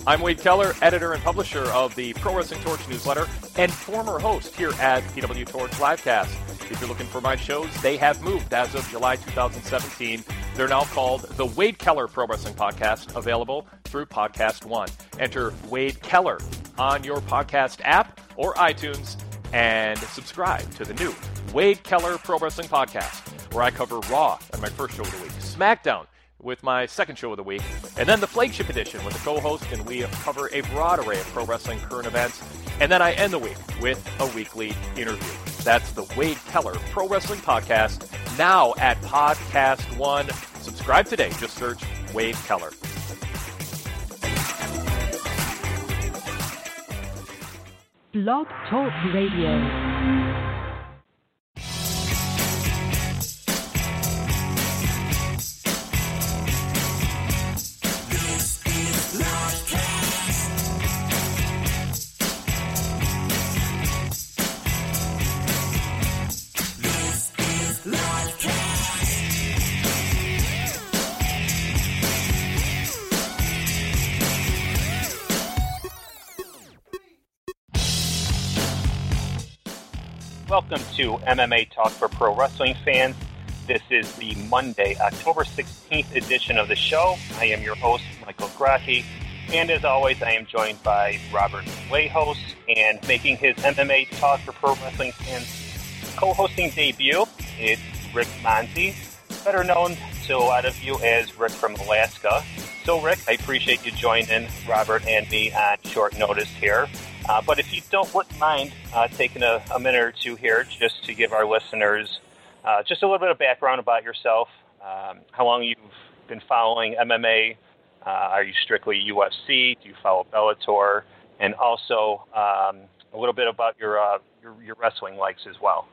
I'm Wade Keller, editor and publisher of the Pro Wrestling Torch newsletter and former host here at PW Torch Livecast. If you're looking for my shows, they have moved as of July 2017. They're now called the Wade Keller Pro Wrestling Podcast, available through Podcast One. Enter Wade Keller on your podcast app or iTunes and subscribe to the new Wade Keller Pro Wrestling Podcast, where I cover Raw on my first show of the week, SmackDown with my second show of the week, and then the flagship edition with a co-host, and we cover a broad array of pro wrestling current events, and then I end the week with a weekly interview. That's the Wade Keller Pro Wrestling Podcast, now at Podcast One. Subscribe today. Just search Wade Keller. Blog Talk Radio. Welcome to MMA Talk for Pro Wrestling fans. This is the Monday, October 16th edition of the show. I am your host, Michael Gracchi, and as always, I am joined by Robert Wayhouse, and making his MMA Talk for Pro Wrestling fans co-hosting debut, it's Rick Monzi, better known to a lot of you as Rick from Alaska. So, Rick, I appreciate you joining Robert and me on short notice here. But if you wouldn't mind taking a minute or two here just to give our listeners just a little bit of background about yourself, how long you've been following MMA, are you strictly UFC, do you follow Bellator, and also a little bit about your wrestling likes as well.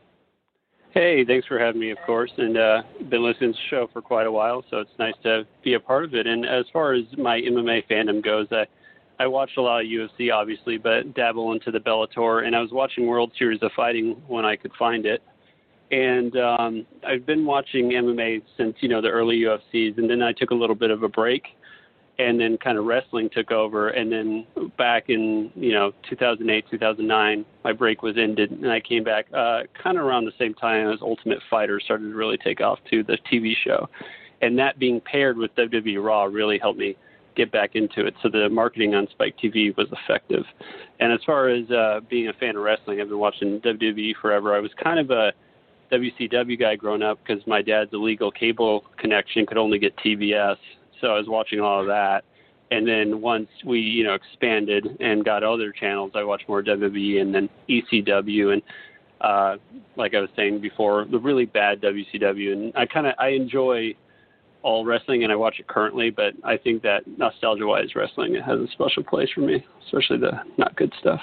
Hey, thanks for having me, of course, and been listening to the show for quite a while, so it's nice to be a part of it. And as far as my MMA fandom goes, I watched a lot of UFC, obviously, but dabble into the Bellator, and I was watching World Series of Fighting when I could find it. And I've been watching MMA since, the early UFCs, and then I took a little bit of a break, and then kind of wrestling took over. And then back in, 2008, 2009, my break was ended, and I came back kind of around the same time as Ultimate Fighter started to really take off too, the TV show. And that being paired with WWE Raw really helped me get back into it. So the marketing on Spike TV was effective. And as far as being a fan of wrestling, I've been watching WWE forever. I was kind of a WCW guy growing up because my dad's illegal cable connection could only get TBS. So I was watching all of that. And then once we, expanded and got other channels, I watched more WWE and then ECW. And like I was saying before, the really bad WCW. And I enjoy all wrestling, and I watch it currently, but I think that nostalgia-wise, wrestling has a special place for me, especially the not good stuff.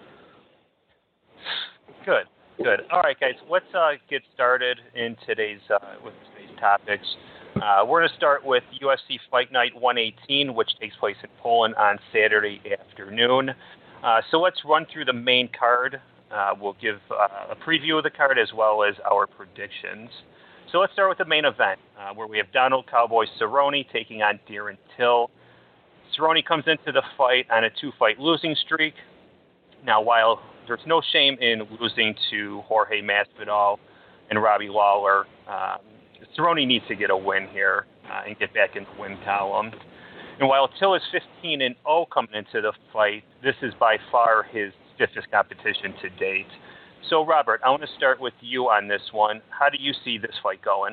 Good. All right, guys, let's get started in today's topics. We're going to start with UFC Fight Night 118, which takes place in Poland on Saturday afternoon. So let's run through the main card. We'll give a preview of the card as well as our predictions. So let's start with the main event, where we have Donald Cowboy Cerrone taking on Darren Till. Cerrone comes into the fight on a 2-fight losing streak. Now, while there's no shame in losing to Jorge Masvidal and Robbie Lawler, Cerrone needs to get a win here and get back in the win column. And while Till is 15-0 coming into the fight, this is by far his stiffest competition to date. So, Robert, I want to start with you on this one. How do you see this fight going?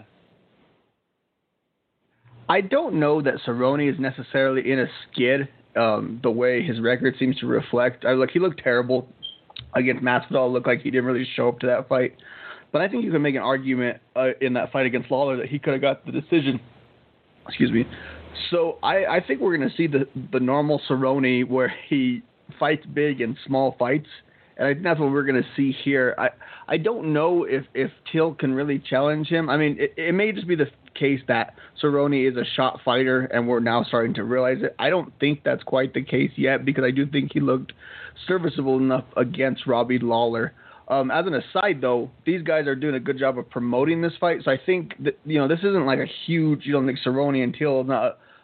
I don't know that Cerrone is necessarily in a skid the way his record seems to reflect. He looked terrible against Masvidal. It looked like he didn't really show up to that fight. But I think you can make an argument in that fight against Lawler that he could have got the decision. Excuse me. So I think we're going to see the normal Cerrone where he fights big in small fights. And I think that's what we're going to see here. I don't know if Till can really challenge him. I mean, it may just be the case that Cerrone is a shot fighter, and we're now starting to realize it. I don't think that's quite the case yet, because I do think he looked serviceable enough against Robbie Lawler. As an aside, though, these guys are doing a good job of promoting this fight. So I think that, this isn't like a huge, like Cerrone and Till, not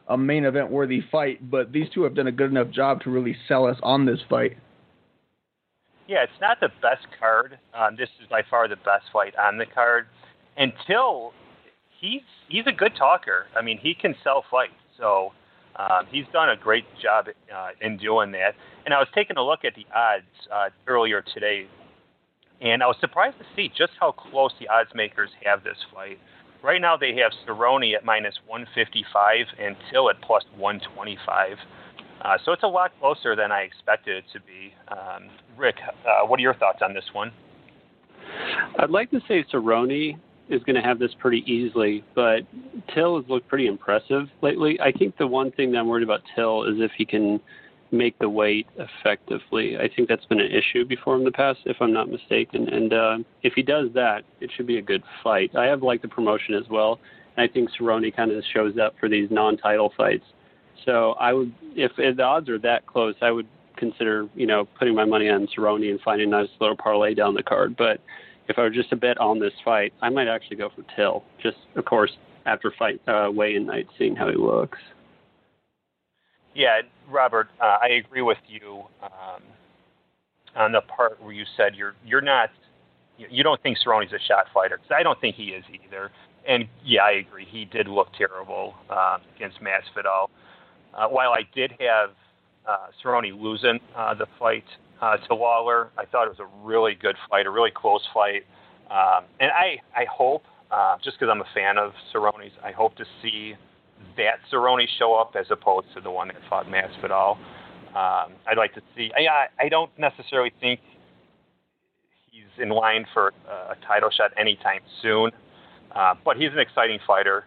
a main event worthy fight, but these two have done a good enough job to really sell us on this fight. Yeah, it's not the best card. This is by far the best fight on the card. Until he's a good talker. I mean, he can sell fights, so he's done a great job in doing that. And I was taking a look at the odds earlier today, and I was surprised to see just how close the odds makers have this fight. Right now they have Cerrone at minus 155 and Till at plus 125. So it's a lot closer than I expected it to be. Rick, what are your thoughts on this one? I'd like to say Cerrone is going to have this pretty easily, but Till has looked pretty impressive lately. I think the one thing that I'm worried about Till is if he can make the weight effectively. I think that's been an issue before in the past, if I'm not mistaken. And if he does that, it should be a good fight. I have liked the promotion as well, and I think Cerrone kind of shows up for these non-title fights. So I would, if the odds are that close, I would consider, putting my money on Cerrone and finding a nice little parlay down the card. But if I were just to bet on this fight, I might actually go for Till. Just, of course, after fight weigh-in night, seeing how he looks. Yeah, Robert, I agree with you on the part where you said you don't think Cerrone's a shot fighter, because I don't think he is either. And yeah, I agree, he did look terrible against Masvidal. While I did have Cerrone losing the fight to Lawler, I thought it was a really good fight, a really close fight. And I hope, just because I'm a fan of Cerrone's, I hope to see that Cerrone show up as opposed to the one that fought Masvidal. I'd like to see. I don't necessarily think he's in line for a title shot anytime soon, but he's an exciting fighter.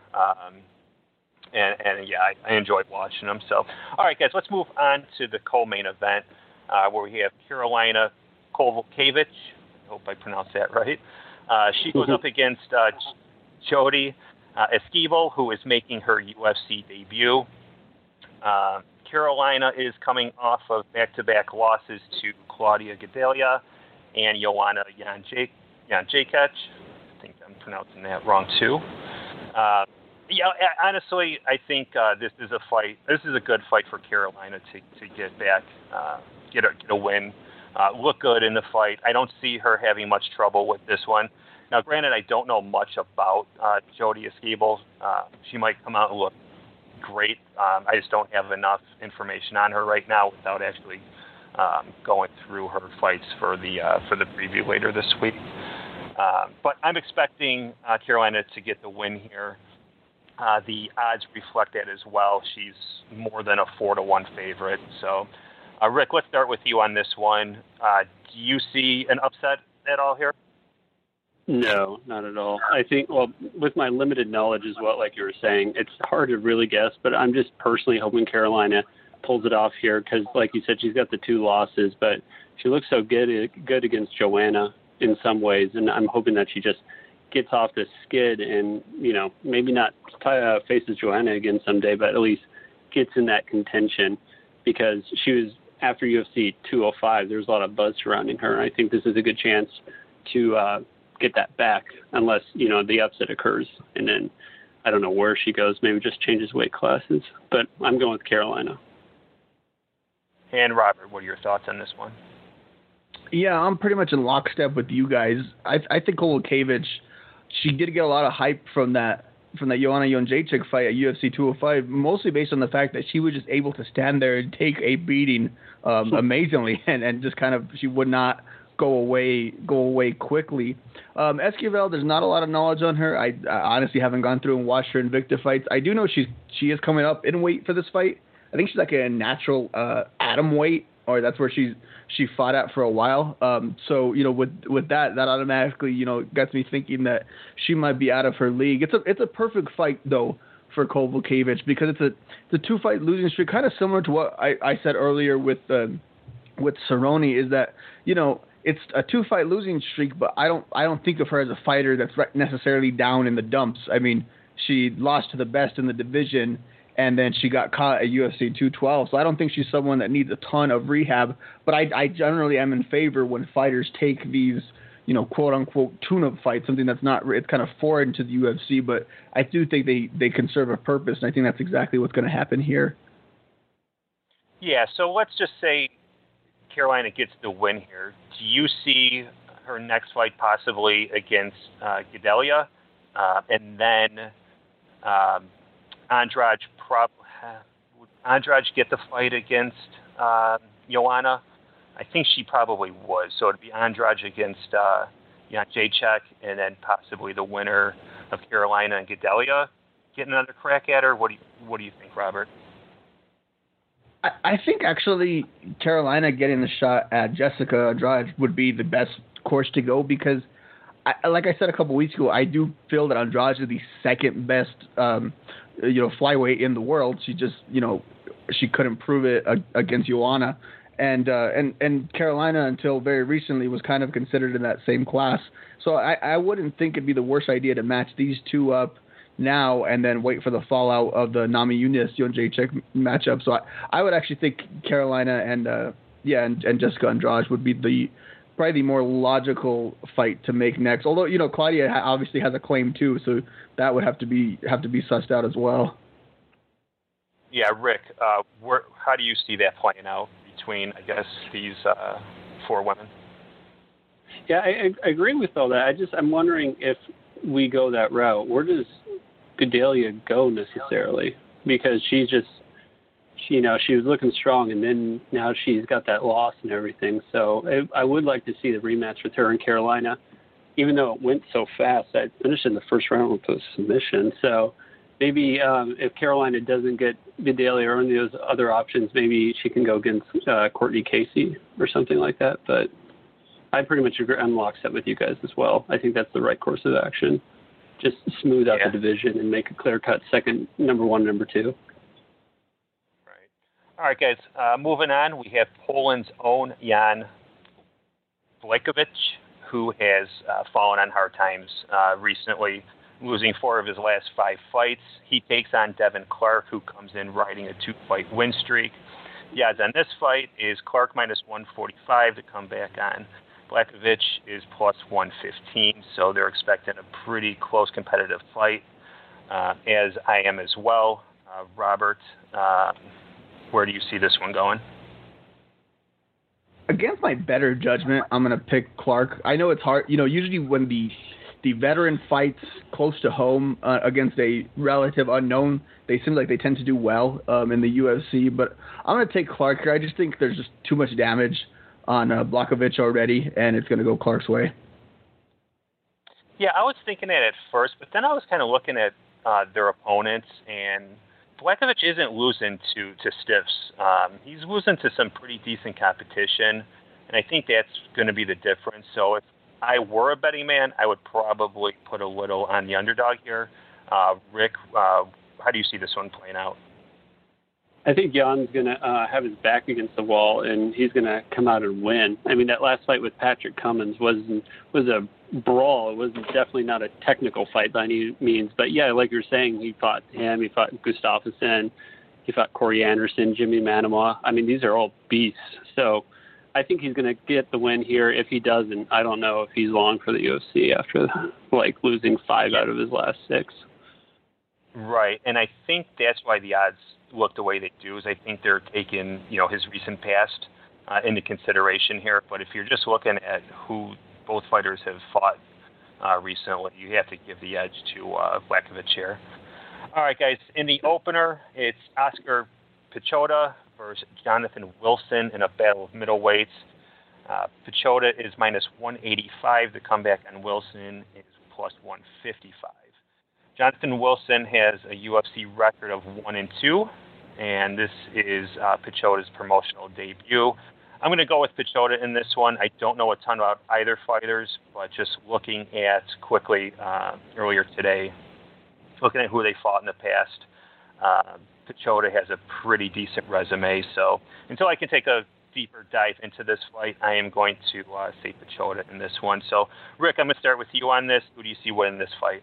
And yeah, I enjoyed watching him. So, all right, guys, let's move on to the co-main event where we have Karolina Kowalkiewicz. I hope I pronounced that right. She goes up against Jodie Esquibel, who is making her UFC debut. Karolina is coming off of back-to-back losses to Claudia Gadelha and Joanna Jędrzejczyk. I think I'm pronouncing that wrong too. Yeah, honestly, I think this is a fight. This is a good fight for Karolina to get back, get a win, look good in the fight. I don't see her having much trouble with this one. Now, granted, I don't know much about Jodie Esquibel. She might come out and look great. I just don't have enough information on her right now without actually going through her fights for the preview later this week. But I'm expecting Karolina to get the win here. The odds reflect that as well. She's more than a 4-1 favorite. So, Rick, let's start with you on this one. Do you see an upset at all here? No, not at all. I think, well, with my limited knowledge as well, like you were saying, it's hard to really guess, but I'm just personally hoping Karolina pulls it off here because, like you said, she's got the 2 losses, but she looks so good against Joanna in some ways, and I'm hoping that she just gets off the skid and, maybe not faces Joanna again someday, but at least gets in that contention because she was, after UFC 205, there was a lot of buzz surrounding her, and I think this is a good chance to get that back unless, the upset occurs. And then I don't know where she goes, maybe just changes weight classes. But I'm going with Karolina. And Robert, what are your thoughts on this one? Yeah, I'm pretty much in lockstep with you guys. I think Kowalkiewicz, she did get a lot of hype from that Joanna Jędrzejczyk fight at UFC 205, mostly based on the fact that she was just able to stand there and take a beating amazingly, and just kind of, she would not go away quickly. Esquivel, there's not a lot of knowledge on her. I honestly haven't gone through and watched her Invicta fights. I do know she is coming up in weight for this fight. I think she's like a natural atom weight, or that's where she fought at for a while. So with that automatically gets me thinking that she might be out of her league. It's a perfect fight though for Kowalkiewicz because it's a 2-fight losing streak, kind of similar to what I said earlier with Cerrone, is that it's a 2-fight losing streak, but I don't think of her as a fighter that's necessarily down in the dumps. I mean, she lost to the best in the division, and then she got caught at UFC 212. So I don't think she's someone that needs a ton of rehab. But I generally am in favor when fighters take these quote unquote tune-up fight, something that's not, it's kind of foreign to the UFC, but I do think they can serve a purpose, and I think that's exactly what's going to happen here. Yeah, so let's just say Carolina gets the win here. Do you see her next fight possibly against Gadelha, and then Andrade get the fight against Joanna? I think she probably would. So it'd be Andrade against Jan Jacek, and then possibly the winner of Carolina and Gadelha getting another crack at her. What do you think, Robert? I think actually Carolina getting the shot at Jessica Andrade would be the best course to go, because, like I said a couple weeks ago, I do feel that Andrade is the second best, flyweight in the world. She just, she couldn't prove it against Joanna, and Carolina until very recently was kind of considered in that same class. So I wouldn't think it'd be the worst idea to match these two up now and then wait for the fallout of the Nami Yunus Jan Jacek matchup. So I would actually think Carolina and Jessica Andrade would be probably the more logical fight to make next. Although Claudia obviously has a claim too, so that would have to be sussed out as well. Yeah, Rick, how do you see that playing out between, I guess, these four women? Yeah, I agree with all that. I'm wondering if we go that route, where does Gadelha go necessarily? Because she was looking strong, and then now she's got that loss and everything. So I would like to see the rematch with her in Carolina, even though it went so fast. I finished in the first round with a submission. So maybe if Carolina doesn't get Gadelha or any of those other options, maybe she can go against Courtney Casey or something like that. But I pretty much agree. I'm lockstep with you guys as well. I think that's the right course of action. Just smooth out the division and make a clear-cut second, number one, number two. Right. All right, guys. Moving on, we have Poland's own Jan Blachowicz, who has fallen on hard times recently, losing 4 of his last 5 fights. He takes on Devin Clark, who comes in riding a 2-fight win streak. The odds on this fight is Clark minus 145 to come back on. Blachowicz is plus 115, so they're expecting a pretty close competitive fight, as I am as well. Robert, where do you see this one going? Against my better judgment, I'm going to pick Clark. I know it's hard. Usually when the veteran fights close to home against a relative unknown, they seem like they tend to do well in the UFC. But I'm going to take Clark here. I just think there's just too much damage on Blachowicz already, and it's going to go Clark's way. Yeah, I was thinking that at first, but then I was kind of looking at their opponents, and Blachowicz isn't losing to stiffs. He's losing to some pretty decent competition, and I think that's going to be the difference. So if I were a betting man, I would probably put a little on the underdog here. Rick, how do you see this one playing out? I think Jan's going to have his back against the wall, and he's going to come out and win. I mean, that last fight with Patrick Cummins was a brawl. It was definitely not a technical fight by any means. But, yeah, like you're saying, he fought him. He fought Gustafsson. He fought Corey Anderson, Jimmy Manama. I mean, these are all beasts. So I think he's going to get the win here. If he doesn't, I don't know if he's long for the UFC after, losing 5 out of his last 6. Right, and I think that's why the odds look the way they do, is I think they're taking, his recent past into consideration here. But if you're just looking at who both fighters have fought recently, you have to give the edge to Blachowicz here. All right, guys, in the opener, it's Oscar Piechota versus Jonathan Wilson in a battle of middleweights. Piechota is minus 185. The comeback on Wilson is plus 155. Jonathan Wilson has a UFC record of 1-2, and this is Piechota's promotional debut. I'm going to go with Piechota in this one. I don't know a ton about either fighters, but just looking at quickly earlier today, looking at who they fought in the past, Piechota has a pretty decent resume. So until I can take a deeper dive into this fight, I am going to say Piechota in this one. So, Rick, I'm going to start with you on this. Who do you see winning this fight?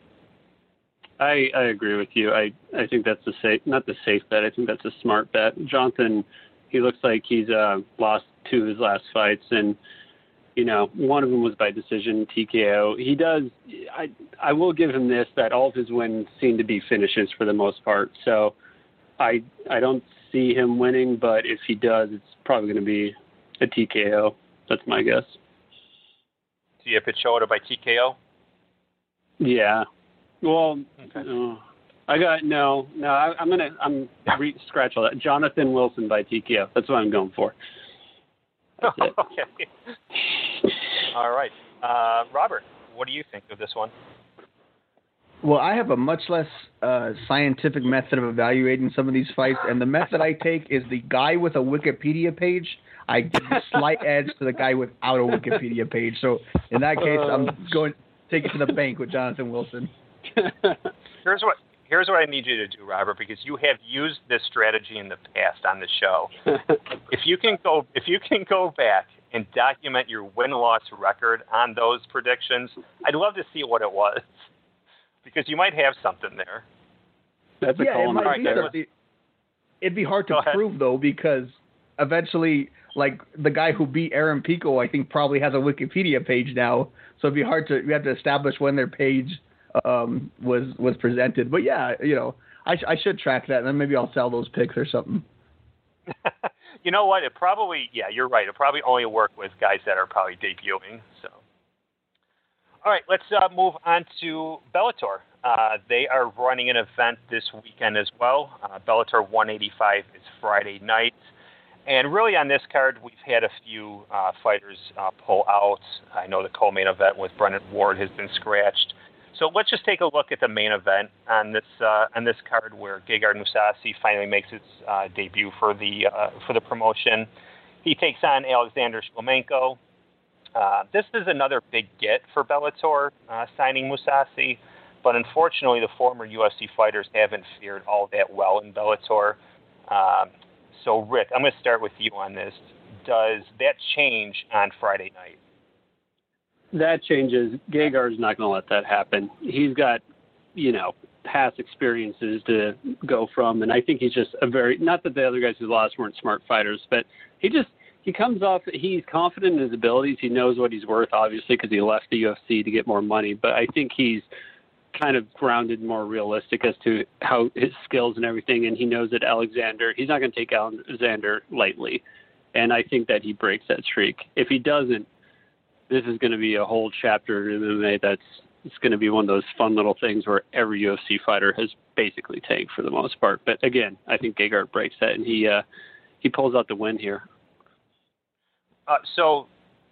I agree with you. I think that's not the safe bet. I think that's a smart bet. Jonathan, he looks like he's lost 2 of his last fights, and One of them was by decision, TKO. He does. I will give him this, that all of his wins seem to be finishes for the most part. So I don't see him winning, but if he does, it's probably going to be a TKO. That's my guess. Do you have Pichota by TKO? Yeah. Well, okay. I'm scratch all that. Jonathan Wilson by TKO. That's what I'm going for. Okay. All right. Robert, what do you think of this one? Well, I have a much less scientific method of evaluating some of these fights, and the method I take is the guy with a Wikipedia page. I give a slight edge to the guy without a Wikipedia page. So in that case, I'm going to take it to the bank with Jonathan Wilson. Here's what I need you to do, Robert, because you have used this strategy in the past on the show. If you can go back and document your win-loss record on those predictions, I'd love to see what it was, because you might have something there. That's a call. It might be. It'd be hard to prove though, because eventually, like the guy who beat Aaron Pico, I think probably has a Wikipedia page now, so it'd be hard to. We have to establish when their page was presented. But yeah, I should track that, and then maybe I'll sell those picks or something. You know what? You're right. It probably only work with guys that are probably debuting. So, all right, let's move on to Bellator. They are running an event this weekend as well. Bellator 185 is Friday night. And really on this card, we've had a few fighters pull out. I know the co-main event with Brennan Ward has been scratched. So let's just take a look at the main event on this card, where Gegard Mousasi finally makes its debut for the promotion. He takes on Alexander Shlemenko. This is another big get for Bellator, signing Mousasi, but unfortunately the former UFC fighters haven't fared all that well in Bellator. So Rick, I'm going to start with you on this. Does that change on Friday night? That changes. Gegard's not going to let that happen. He's got, past experiences to go from, and I think he's just not that the other guys who lost weren't smart fighters, but he comes off, he's confident in his abilities. He knows what he's worth, obviously, because he left the UFC to get more money, but I think he's kind of grounded, more realistic as to how his skills and everything, and he knows that he's not going to take Alexander lightly, and I think that he breaks that streak. If he doesn't, this is going to be a whole chapter in MMA it's going to be one of those fun little things where every UFC fighter has basically tanked for the most part. But again, I think Gegard breaks that, and he pulls out the win here. So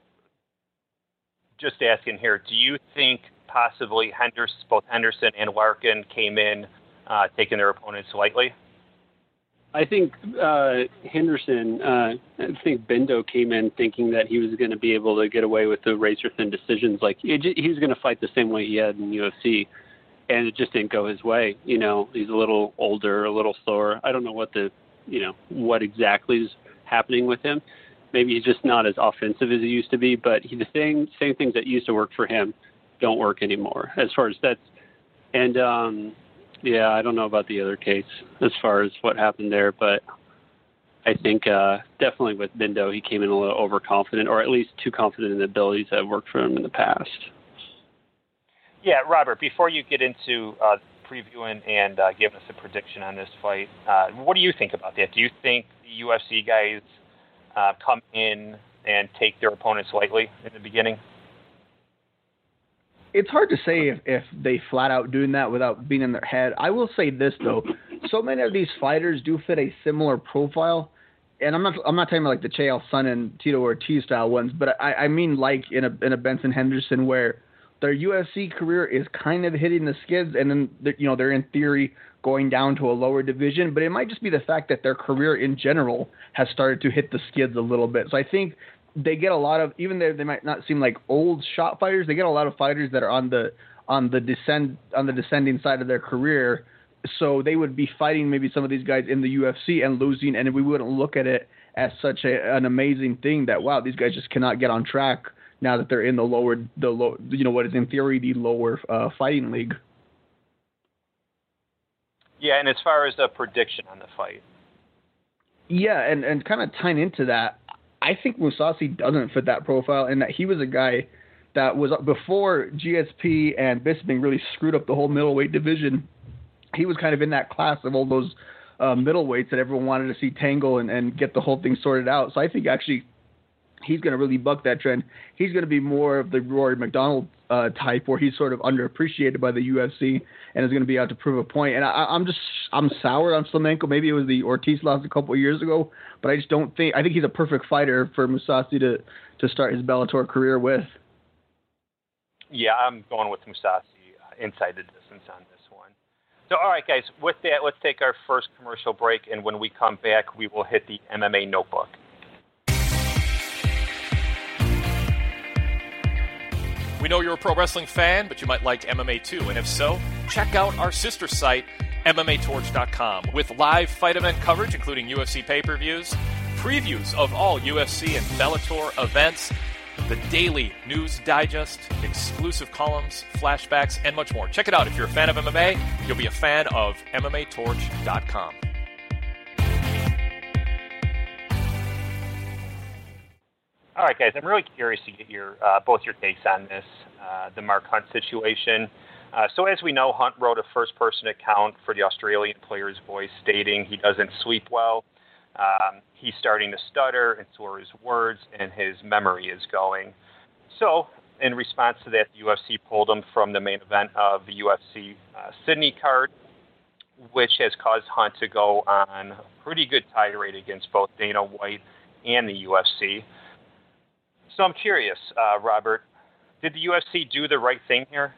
just asking here, do you think possibly both Henderson and Larkin came in taking their opponents lightly? I think Henderson, I think Bindo came in thinking that he was going to be able to get away with the razor-thin decisions. Like, he was going to fight the same way he had in UFC, and it just didn't go his way. He's a little older, a little slower. I don't know what exactly is happening with him. Maybe he's just not as offensive as he used to be, but the same things that used to work for him don't work anymore as far as that's. And, yeah, I don't know about the other case as far as what happened there, but I think definitely with Bindo, he came in a little overconfident, or at least too confident in the abilities that have worked for him in the past. Yeah, Robert, before you get into previewing and giving us a prediction on this fight, what do you think about that? Do you think the UFC guys come in and take their opponents lightly in the beginning? It's hard to say if they flat out doing that without being in their head. I will say this though, so many of these fighters do fit a similar profile, and I'm not talking about like the Chael Sonnen and Tito Ortiz style ones, but I mean like in a Benson Henderson, where their UFC career is kind of hitting the skids, and then they're in theory going down to a lower division, but it might just be the fact that their career in general has started to hit the skids a little bit. So I think they get a lot of, even though they might not seem like old shot fighters, they get a lot of fighters that are on the descending side of their career. So they would be fighting maybe some of these guys in the UFC and losing, and we wouldn't look at it as such an amazing thing that, wow, these guys just cannot get on track now that they're in the low, what is in theory the lower fighting league. Yeah, and as far as the prediction on the fight. Yeah, and kind of tying into that, I think Mousasi doesn't fit that profile, and that he was a guy that was before GSP and Bisping really screwed up the whole middleweight division. He was kind of in that class of all those middleweights that everyone wanted to see tangle and get the whole thing sorted out. So I think actually he's going to really buck that trend. He's going to be more of the Rory McDonald type, where he's sort of underappreciated by the UFC and is going to be out to prove a point. And I'm sour on Slemenko. Maybe it was the Ortiz loss a couple of years ago, but I just don't think. I think he's a perfect fighter for Mousasi to start his Bellator career with. Yeah, I'm going with Mousasi inside the distance on this one. So, all right, guys, with that, let's take our first commercial break, and when we come back, we will hit the MMA notebook. We know you're a pro wrestling fan, but you might like MMA too, and if so, check out our sister site, MMAtorch.com, with live fight event coverage, including UFC pay-per-views, previews of all UFC and Bellator events, the daily news digest, exclusive columns, flashbacks, and much more. Check it out. If you're a fan of MMA, you'll be a fan of MMAtorch.com. All right, guys, I'm really curious to get your both your takes on this, the Mark Hunt situation. So as we know, Hunt wrote a first-person account for the Australian Player's Voice stating he doesn't sleep well. He's starting to stutter and slur his words, and his memory is going. So, in response to that, the UFC pulled him from the main event of the UFC Sydney card, which has caused Hunt to go on a pretty good tirade against both Dana White and the UFC. So I'm curious, Robert, did the UFC do the right thing here?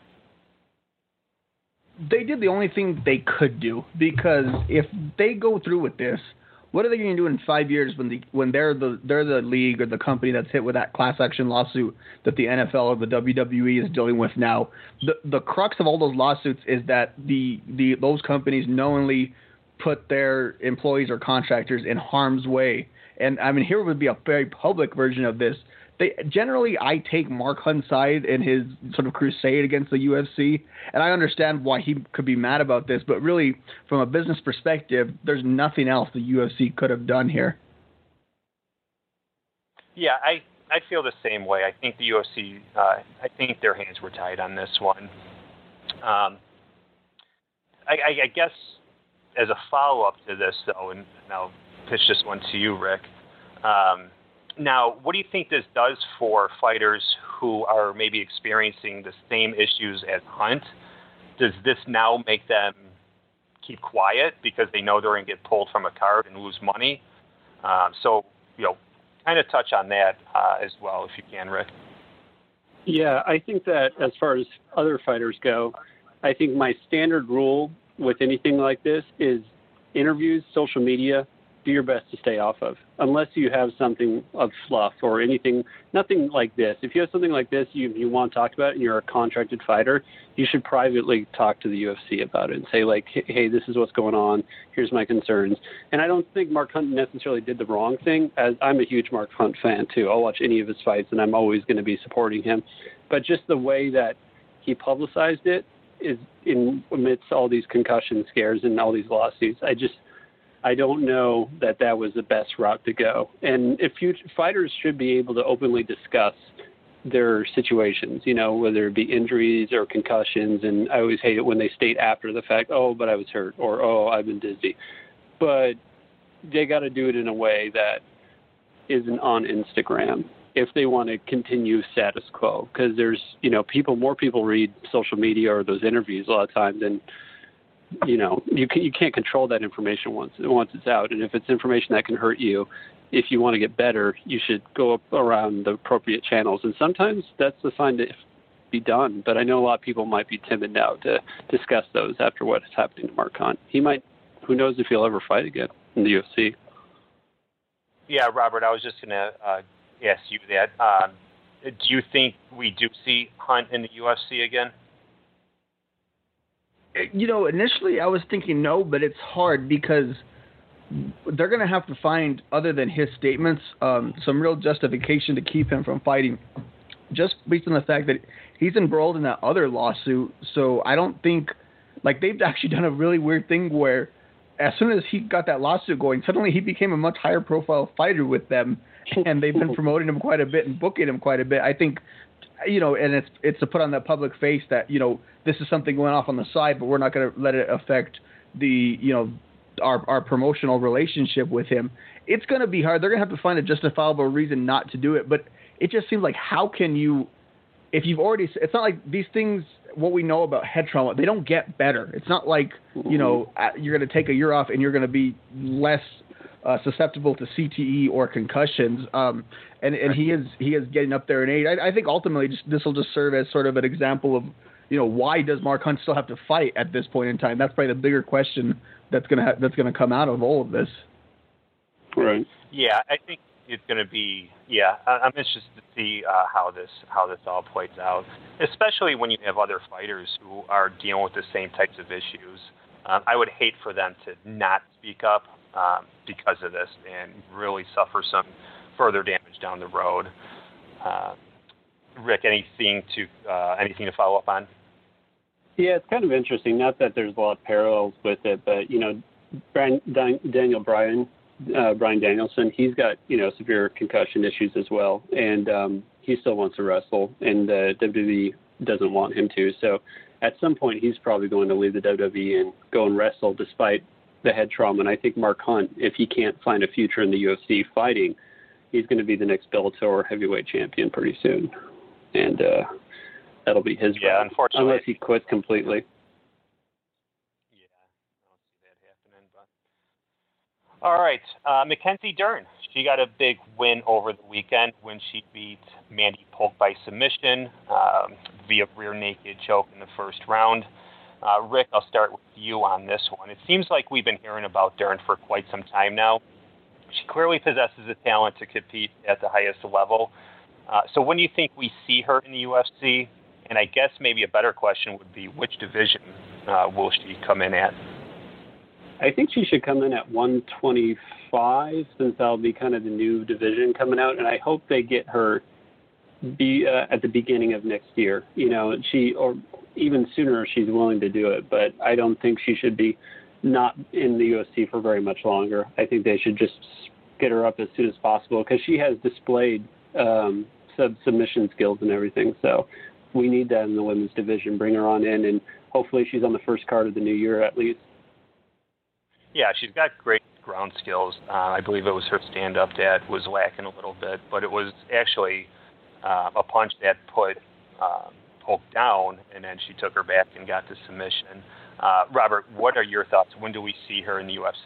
They did the only thing they could do, because if they go through with this, what are they going to do in 5 years when they're the league or the company that's hit with that class action lawsuit that the NFL or the WWE is dealing with now? The crux of all those lawsuits is that those companies knowingly put their employees or contractors in harm's way. And I mean, here would be a very public version of this. I take Mark Hunt's side in his sort of crusade against the UFC, and I understand why he could be mad about this, but really, from a business perspective, there's nothing else the UFC could have done here. Yeah, I feel the same way. I think the UFC, I think their hands were tied on this one. I guess as a follow-up to this, though, and I'll pitch this one to you, Rick, now, what do you think this does for fighters who are maybe experiencing the same issues as Hunt? Does this now make them keep quiet because they know they're going to get pulled from a card and lose money? So, kind of touch on that as well, if you can, Rick. Yeah, I think that as far as other fighters go, I think my standard rule with anything like this is interviews, social media, do your best to stay off of, unless you have something of fluff or anything, nothing like this. If you have something like this you want to talk about and you're a contracted fighter, you should privately talk to the UFC about it and say, like, hey, this is what's going on. Here's my concerns. And I don't think Mark Hunt necessarily did the wrong thing, as I'm a huge Mark Hunt fan, too. I'll watch any of his fights, and I'm always going to be supporting him. But just the way that he publicized it is amidst all these concussion scares and all these lawsuits, I don't know that was the best route to go. And if fighters should be able to openly discuss their situations, whether it be injuries or concussions. And I always hate it when they state after the fact, oh, but I was hurt, or, oh, I've been dizzy. But they got to do it in a way that isn't on Instagram if they want to continue status quo. Because there's, more people read social media or those interviews a lot of times than you can't control that information once it's out. And if it's information that can hurt you, if you want to get better, you should go up around the appropriate channels. And sometimes that's the sign to be done. But I know a lot of people might be timid now to discuss those after what is happening to Mark Hunt. He might, who knows if he'll ever fight again in the UFC. Yeah, Robert, I was just going to ask you that. Do you think we do see Hunt in the UFC again? Initially I was thinking no, but it's hard because they're going to have to find, other than his statements, some real justification to keep him from fighting, just based on the fact that he's embroiled in that other lawsuit. So I don't think, they've actually done a really weird thing where as soon as he got that lawsuit going, suddenly he became a much higher profile fighter with them. and they've been promoting him quite a bit and booking him quite a bit. I think, and it's to put on that public face that, this is something going off on the side, but we're not going to let it affect the, our promotional relationship with him. It's going to be hard. They're going to have to find a justifiable reason not to do it. But it just seems like, how can you, if you've already, it's not like these things, what we know about head trauma, they don't get better. It's not like, you're going to take a year off and you're going to be less susceptible to CTE or concussions. And he is getting up there in age. I think ultimately this will just serve as sort of an example of, why does Mark Hunt still have to fight at this point in time? That's probably the bigger question that's gonna come out of all of this. Right. Yeah, I think it's going to be. Yeah, I'm interested to see how this all plays out, especially when you have other fighters who are dealing with the same types of issues. I would hate for them to not speak up because of this and really suffer some further damage down the road. Rick, anything to follow up on? Yeah, it's kind of interesting. Not that there's a lot of parallels with it, but Brian Danielson, he's got severe concussion issues as well, and he still wants to wrestle, and the WWE doesn't want him to. So at some point, he's probably going to leave the WWE and go and wrestle, despite the head trauma. And I think Mark Hunt, if he can't find a future in the UFC fighting, he's going to be the next Bellator heavyweight champion pretty soon, and that'll be his route, unfortunately, unless he quits completely. Yeah, I don't see that happening. But all right, Mackenzie Dern, she got a big win over the weekend when she beat Mandy Polk by submission via rear naked choke in the first round. Rick, I'll start with you on this one. It seems like we've been hearing about Dern for quite some time now. She clearly possesses the talent to compete at the highest level. So when do you think we see her in the UFC? And I guess maybe a better question would be, which division will she come in at? I think she should come in at 125, since that'll be kind of the new division coming out. And I hope they get her at the beginning of next year. Or even sooner if she's willing to do it. But I don't think she should be not in the UFC for very much longer. I think they should just get her up as soon as possible, because she has displayed submission skills and everything. So we need that in the women's division. Bring her on in, and hopefully she's on the first card of the new year at least. Yeah, she's got great ground skills. I believe it was her stand-up that was lacking a little bit, but it was actually a punch that put Polk down, and then she took her back and got the submission. Robert, what are your thoughts? When do we see her in the UFC?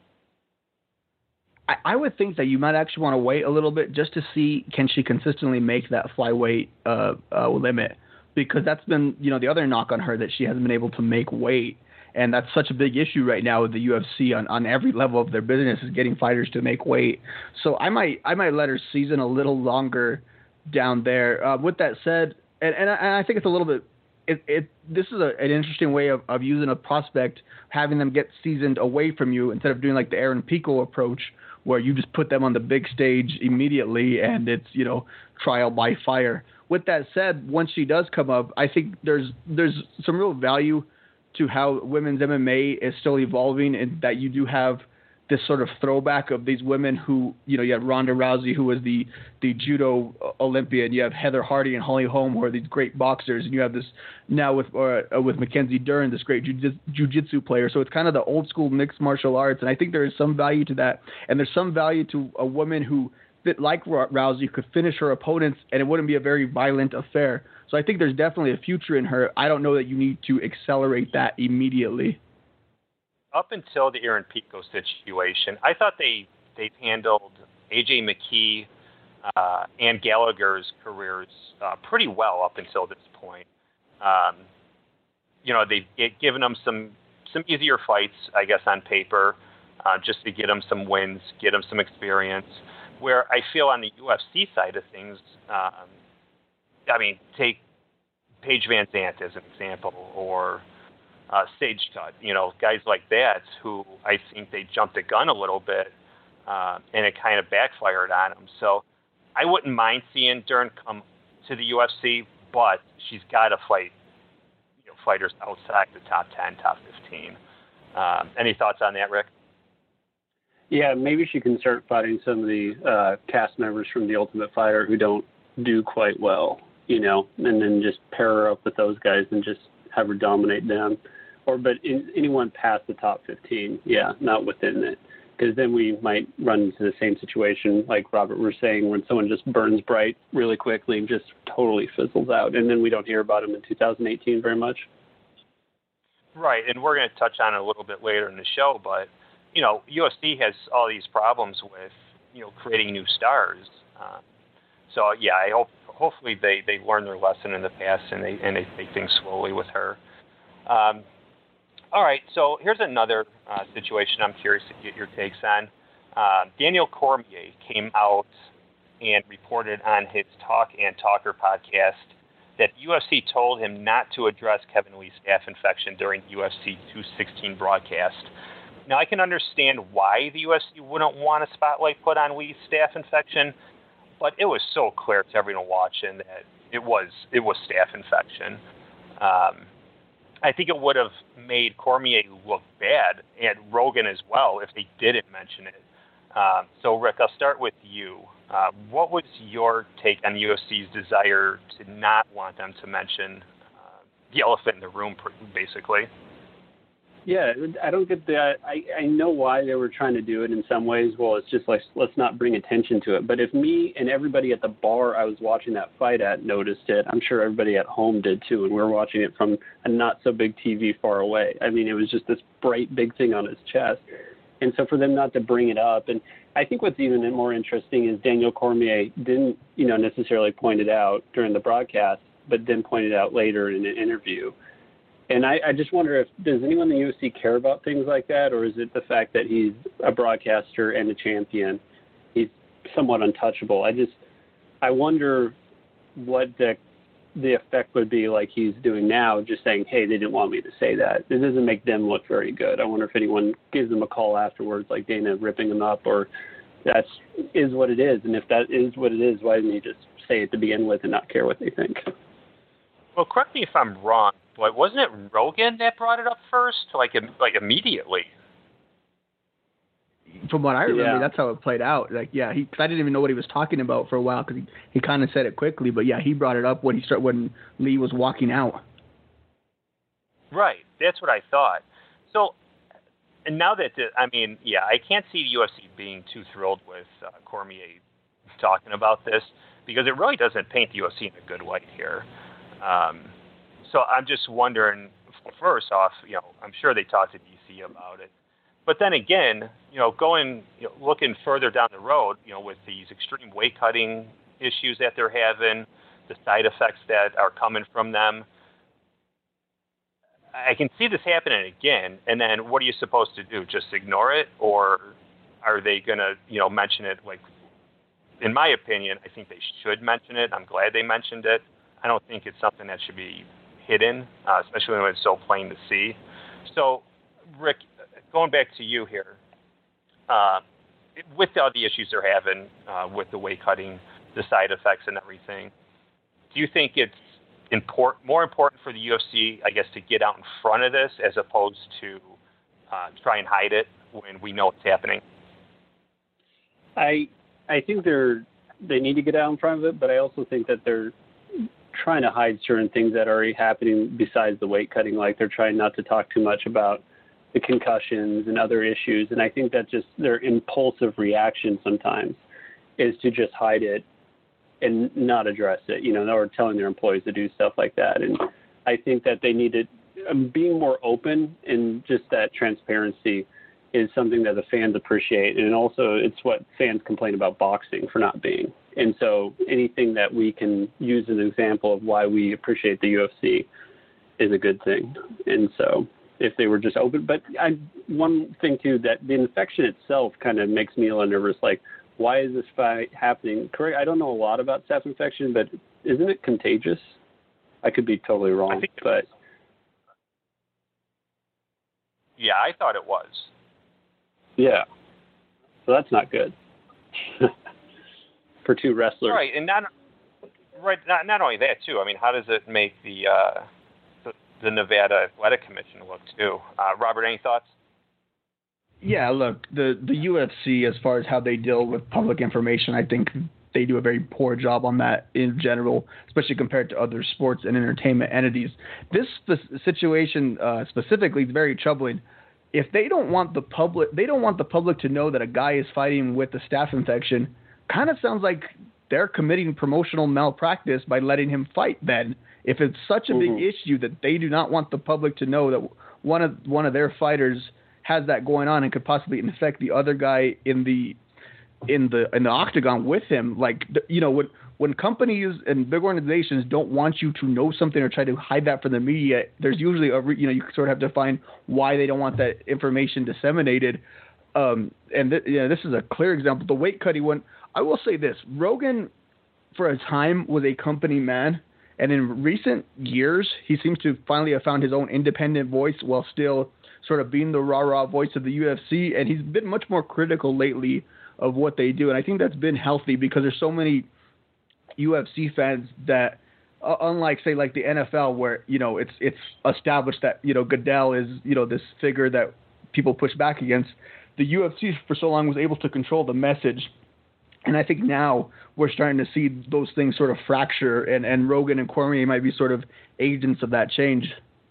I would think that you might actually want to wait a little bit just to see, can she consistently make that flyweight limit, because that's been the other knock on her, that she hasn't been able to make weight. And that's such a big issue right now with the UFC on every level of their business, is getting fighters to make weight. So I might let her season a little longer down there. With that said, and I think it's a little bit, this is an interesting way of using a prospect, having them get seasoned away from you instead of doing like the Aaron Pico approach, where you just put them on the big stage immediately and it's, trial by fire. With that said, once she does come up, I think there's some real value to how women's MMA is still evolving, and that you do have this sort of throwback of these women who, you have Ronda Rousey, who was the judo Olympian. You have Heather Hardy and Holly Holm, who are these great boxers. And you have this now with Mackenzie Dern, this great jiu-jitsu player. So it's kind of the old school mixed martial arts. And I think there is some value to that. And there's some value to a woman who, like Rousey, could finish her opponents and it wouldn't be a very violent affair. So I think there's definitely a future in her. I don't know that you need to accelerate that immediately. Up until the Aaron Pico situation, I thought they've handled AJ McKee and Gallagher's careers pretty well up until this point. They've given them some easier fights, I guess, on paper, just to get them some wins, get them some experience. Where I feel on the UFC side of things, take Paige Van Zandt as an example, or Sage Cut, guys like that who I think they jumped the gun a little bit, and it kind of backfired on them. So I wouldn't mind seeing Dern come to the UFC, but she's got to fight fighters outside the top 10, top 15. Any thoughts on that, Rick? Yeah, maybe she can start fighting some of the cast members from The Ultimate Fighter who don't do quite well, and then just pair her up with those guys and just have her dominate them. But anyone past the top 15, not within it. Because then we might run into the same situation like Robert was saying when someone just burns bright really quickly and just totally fizzles out. And then we don't hear about them in 2018 very much. Right, and we're going to touch on it a little bit later in the show, but, UFC has all these problems with, creating new stars. I hopefully they learn their lesson in the past and they take things slowly with her. All right, so here's another situation I'm curious to get your takes on. Daniel Cormier came out and reported on his Talk and Talker podcast that UFC told him not to address Kevin Lee's staph infection during UFC 216 broadcast. Now, I can understand why the UFC wouldn't want a spotlight put on Lee's staph infection, but it was so clear to everyone watching that it was staph infection. I think it would have made Cormier look bad, and Rogan as well, if they didn't mention it. So, Rick, I'll start with you. What was your take on UFC's desire to not want them to mention the elephant in the room, basically? Yeah, I don't get that. I know why they were trying to do it in some ways. Well, it's just like, let's not bring attention to it. But if me and everybody at the bar I was watching that fight at noticed it, I'm sure everybody at home did too. And we were watching it from a not so big TV far away. I mean, it was just this bright big thing on his chest. And so for them not to bring it up, and I think what's even more interesting is Daniel Cormier didn't, necessarily point it out during the broadcast, but then pointed out later in an interview. And I just wonder does anyone in the UFC care about things like that, or is it the fact that he's a broadcaster and a champion? He's somewhat untouchable. I wonder what the effect would be like he's doing now, just saying, hey, they didn't want me to say that. It doesn't make them look very good. I wonder if anyone gives them a call afterwards, like Dana ripping them up, or that is what it is. And if that is what it is, why didn't he just say it to begin with and not care what they think? Well, correct me if I'm wrong, but wasn't it Rogan that brought it up first, like immediately? From what I remember, that's how it played out. Cause I didn't even know what he was talking about for a while because he kind of said it quickly. But he brought it up when Lee was walking out. Right, that's what I thought. So, and now that I can't see the UFC being too thrilled with Cormier talking about this because it really doesn't paint the UFC in a good light here. So I'm just wondering, first off, I'm sure they talked to DC about it. But then again, looking further down the road, with these extreme weight cutting issues that they're having, the side effects that are coming from them, I can see this happening again. And then what are you supposed to do? Just ignore it? Or are they going to, mention it? Like, in my opinion, I think they should mention it. I'm glad they mentioned it. I don't think it's something that should be hidden, especially when it's so plain to see. So, Rick, going back to you here, with all the issues they're having with the weight cutting, the side effects and everything, do you think it's more important for the UFC, I guess, to get out in front of this as opposed to try and hide it when we know it's happening? I think they need to get out in front of it, but I also think that they're trying to hide certain things that are already happening besides the weight cutting. Like they're trying not to talk too much about the concussions and other issues. And I think that just their impulsive reaction sometimes is to just hide it and not address it, or telling their employees to do stuff like that. And I think that they need to being more open, and just that transparency is something that the fans appreciate. And also it's what fans complain about boxing for not being. And so anything that we can use as an example of why we appreciate the UFC is a good thing. And so if they were just open, but one thing too, that the infection itself kind of makes me a little nervous. Like, why is this fight happening? Correct. I don't know a lot about staph infection, but isn't it contagious? I could be totally wrong, but yeah, I thought it was. Yeah. So that's not good. For two wrestlers. Right, and not only that too. I mean, how does it make the Nevada Athletic Commission look too? Robert, any thoughts? Yeah, look, the UFC, as far as how they deal with public information, I think they do a very poor job on that in general, especially compared to other sports and entertainment entities. This situation specifically is very troubling. If they don't want the public to know that a guy is fighting with a staph infection, kind of sounds like they're committing promotional malpractice by letting him fight then. If it's such a big issue that they do not want the public to know that one of their fighters has that going on and could possibly infect the other guy in the octagon with him, like, you know, when companies and big organizations don't want you to know something or try to hide that from the media, there's usually you sort of have to find why they don't want that information disseminated. This is a clear example. The weight cutting one, I will say this: Rogan, for a time, was a company man, and in recent years, he seems to finally have found his own independent voice while still sort of being the rah-rah voice of the UFC, and he's been much more critical lately of what they do, and I think that's been healthy because there's so many UFC fans that, unlike, say, like the NFL, where, you know, it's established that, you know, Goodell is, you know, this figure that people push back against, the UFC for so long was able to control the message. And I think now we're starting to see those things sort of fracture, and Rogan and Cormier might be sort of agents of that change.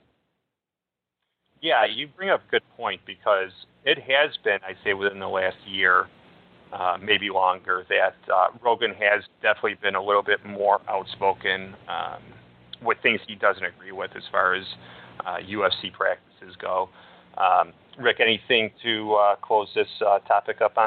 Yeah, you bring up a good point, because it has been, I'd say, within the last year, maybe longer, that Rogan has definitely been a little bit more outspoken with things he doesn't agree with as far as UFC practices go. Rick, anything to close this topic up on?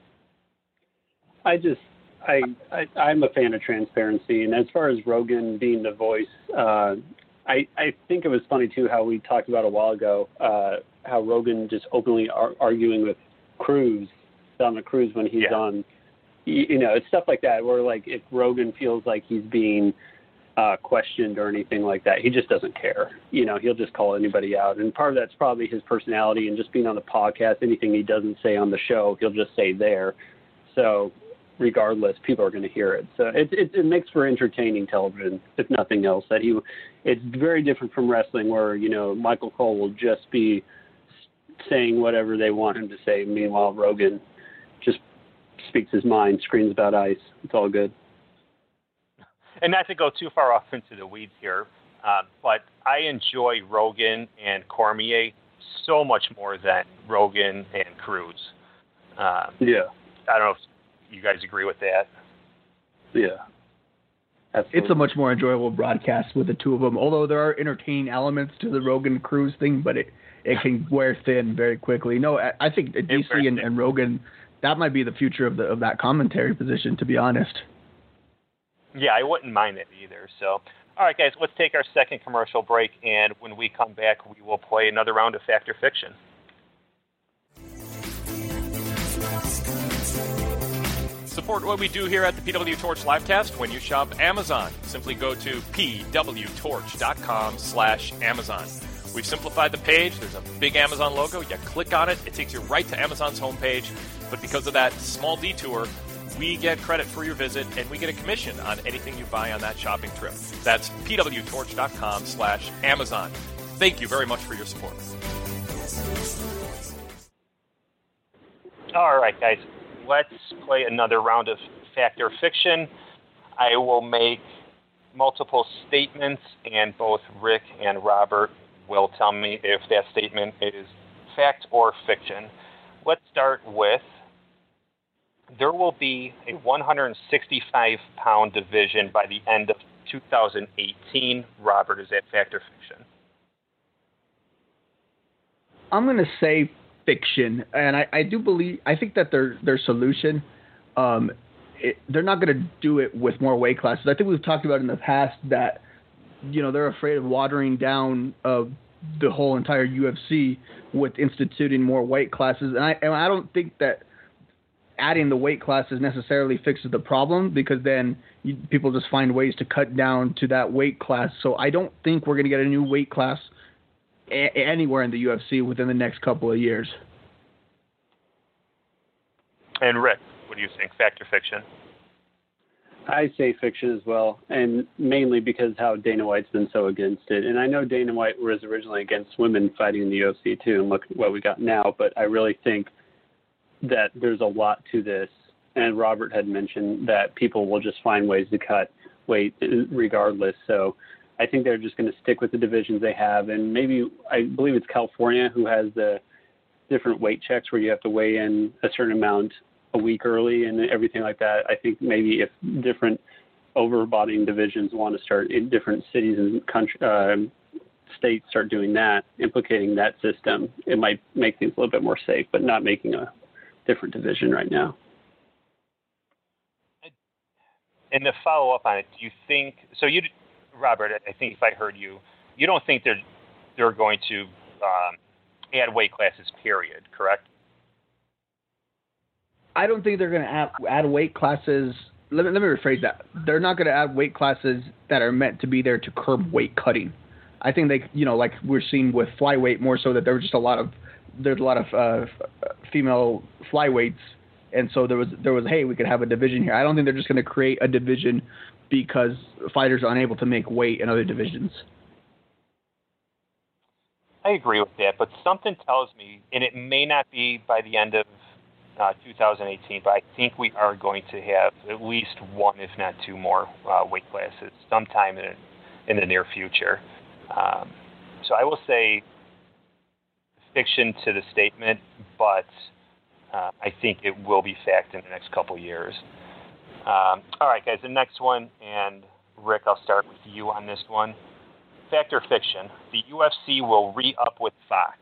I'm a fan of transparency, and as far as Rogan being the voice, I think it was funny too how we talked about a while ago how Rogan just openly arguing with Cruz, Dominick Cruz, when he's on. You know, it's stuff like that where, like, if Rogan feels like he's being questioned or anything like that, he just doesn't care. You know, he'll just call anybody out, and part of that's probably his personality and just being on the podcast. Anything he doesn't say on the show, he'll just say there. So regardless, people are going to hear it. So it makes for entertaining television, if nothing else. It's very different from wrestling, where, you know, Michael Cole will just be saying whatever they want him to say. Meanwhile, Rogan just speaks his mind, screams about ice. It's all good. And not to go too far off into the weeds here, but I enjoy Rogan and Cormier so much more than Rogan and Cruz. I don't know if you guys agree with that. Yeah. Absolutely. It's a much more enjoyable broadcast with the two of them, although there are entertaining elements to the Rogan Cruz thing, but it can wear thin very quickly. No, I think DC and Rogan, that might be the future of that commentary position, to be honest. Yeah, I wouldn't mind it either. So, all right, guys, let's take our second commercial break, and when we come back, we will play another round of Fact or Fiction. Support what we do here at the PW Torch Livecast when you shop Amazon. Simply go to pwtorch.com/Amazon. We've simplified the page. There's a big Amazon logo. You click on it. It takes you right to Amazon's homepage. But because of that small detour, we get credit for your visit, and we get a commission on anything you buy on that shopping trip. That's pwtorch.com/Amazon. Thank you very much for your support. All right, guys. Let's play another round of Fact or Fiction. I will make multiple statements, and both Rick and Robert will tell me if that statement is fact or fiction. Let's start with, there will be a 165-pound division by the end of 2018. Robert, is that fact or fiction? I'm going to say fiction, and I think that their solution, they're not going to do it with more weight classes. I think we've talked about in the past that, you know, they're afraid of watering down the whole entire UFC with instituting more weight classes, and I don't think that adding the weight classes necessarily fixes the problem, because then people just find ways to cut down to that weight class. So I don't think we're going to get a new weight class anywhere in the UFC within the next couple of years. And Rick, what do you think? Fact or fiction? I say fiction as well, and mainly because how Dana White's been so against it. And I know Dana White was originally against women fighting in the UFC too, and look what we got now. But I really think that there's a lot to this. And Robert had mentioned that people will just find ways to cut weight regardless. So I think they're just going to stick with the divisions they have. And maybe, I believe it's California who has the different weight checks where you have to weigh in a certain amount a week early and everything like that. I think maybe if different overbodying divisions want to start in different cities and country, states start doing that, implicating that system, it might make things a little bit more safe, but not making a different division right now. And to follow up on it, do you think so? You, Robert, I think if I heard you, you don't think they're going to add weight classes, period, correct? I don't think they're going to add weight classes. Let me rephrase that. They're not going to add weight classes that are meant to be there to curb weight cutting. I think they, like we're seeing with flyweight, more so that there's a lot of female flyweights. And so there was, hey, we could have a division here. I don't think they're just going to create a division because fighters are unable to make weight in other divisions. I agree with that, but something tells me, and it may not be by the end of 2018, but I think we are going to have at least one, if not two more weight classes sometime in the near future. So I will say fiction to the statement, but I think it will be fact in the next couple years. All right, guys, the next one, and Rick, I'll start with you on this one. Fact or fiction? The UFC will re-up with Fox.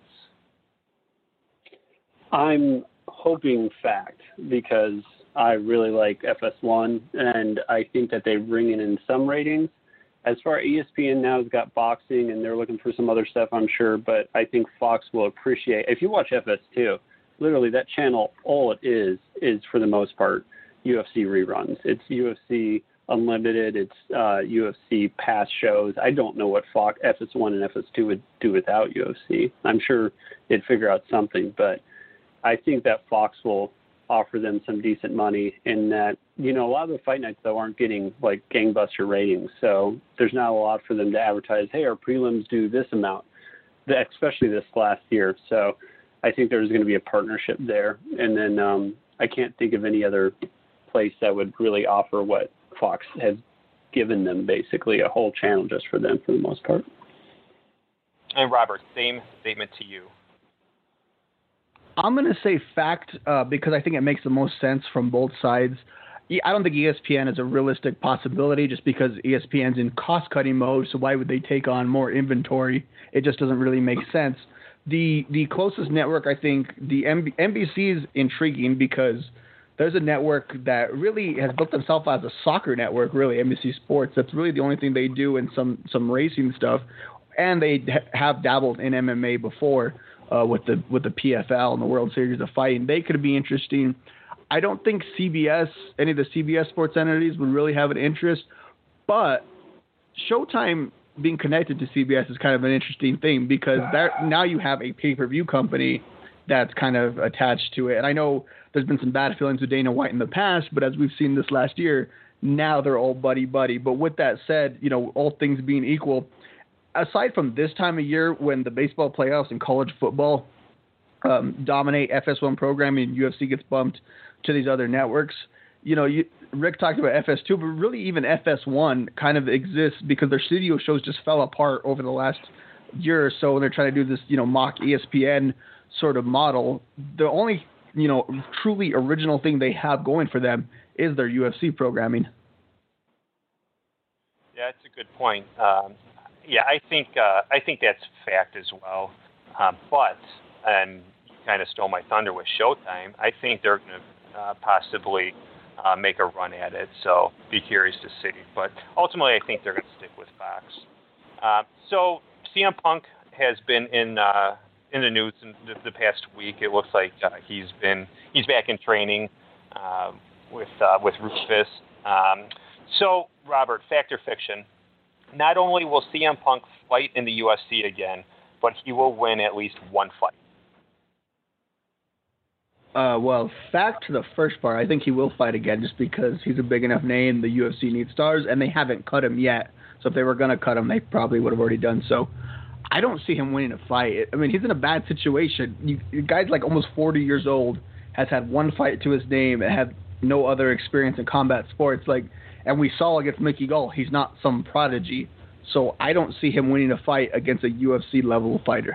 I'm hoping fact because I really like FS1, and I think that they bring in some ratings. As far as ESPN now has got boxing, and they're looking for some other stuff, I'm sure, but I think Fox will appreciate. If you watch FS2, literally that channel, all it is for the most part UFC reruns. It's UFC Unlimited. It's UFC past shows. I don't know what Fox FS1 and FS2 would do without UFC. I'm sure they'd figure out something, but I think that Fox will offer them some decent money in that, a lot of the fight nights, though, aren't getting like gangbuster ratings. So there's not a lot for them to advertise, hey, our prelims do this amount, especially this last year. So I think there's going to be a partnership there. And then I can't think of any other place that would really offer what Fox has given them, basically a whole channel just for them for the most part. And Robert, same statement to you. I'm going to say fact because I think it makes the most sense from both sides. I don't think ESPN is a realistic possibility just because ESPN's in cost-cutting mode, so why would they take on more inventory? It just doesn't really make sense. The closest network, I think, the NBC is intriguing because there's a network that really has built themselves as a soccer network, really, NBC Sports. That's really the only thing they do in some racing stuff, and they have dabbled in MMA before with the PFL and the World Series of Fighting. They could be interesting. I don't think CBS, any of the CBS sports entities would really have an interest, but Showtime being connected to CBS is kind of an interesting thing because now you have a pay-per-view company that's kind of attached to it. And I know there's been some bad feelings with Dana White in the past, but as we've seen this last year, now they're all buddy-buddy. But with that said, all things being equal, aside from this time of year when the baseball playoffs and college football dominate FS1 programming and UFC gets bumped to these other networks, Rick talked about FS2, but really even FS1 kind of exists because their studio shows just fell apart over the last year or so, and they're trying to do this, mock ESPN sort of model. The only, truly original thing they have going for them is their UFC programming. Yeah, that's a good point. I think that's fact as well. But, and you kind of stole my thunder with Showtime, I think they're going to possibly make a run at it. So be curious to see. But ultimately, I think they're going to stick with Fox. So CM Punk has been in the news in the past week. It looks like he's back in training with Rufus. So Robert, fact or fiction? Not only will CM Punk fight in the UFC again, but he will win at least one fight. Well, fact to the first part, I think he will fight again just because he's a big enough name. The UFC needs stars, and they haven't cut him yet. So if they were going to cut him, they probably would have already done so. I don't see him winning a fight. I mean, he's in a bad situation. The guy's like almost 40 years old, has had one fight to his name, and had no other experience in combat sports. And we saw against Mickey Gall, he's not some prodigy. So I don't see him winning a fight against a UFC level fighter.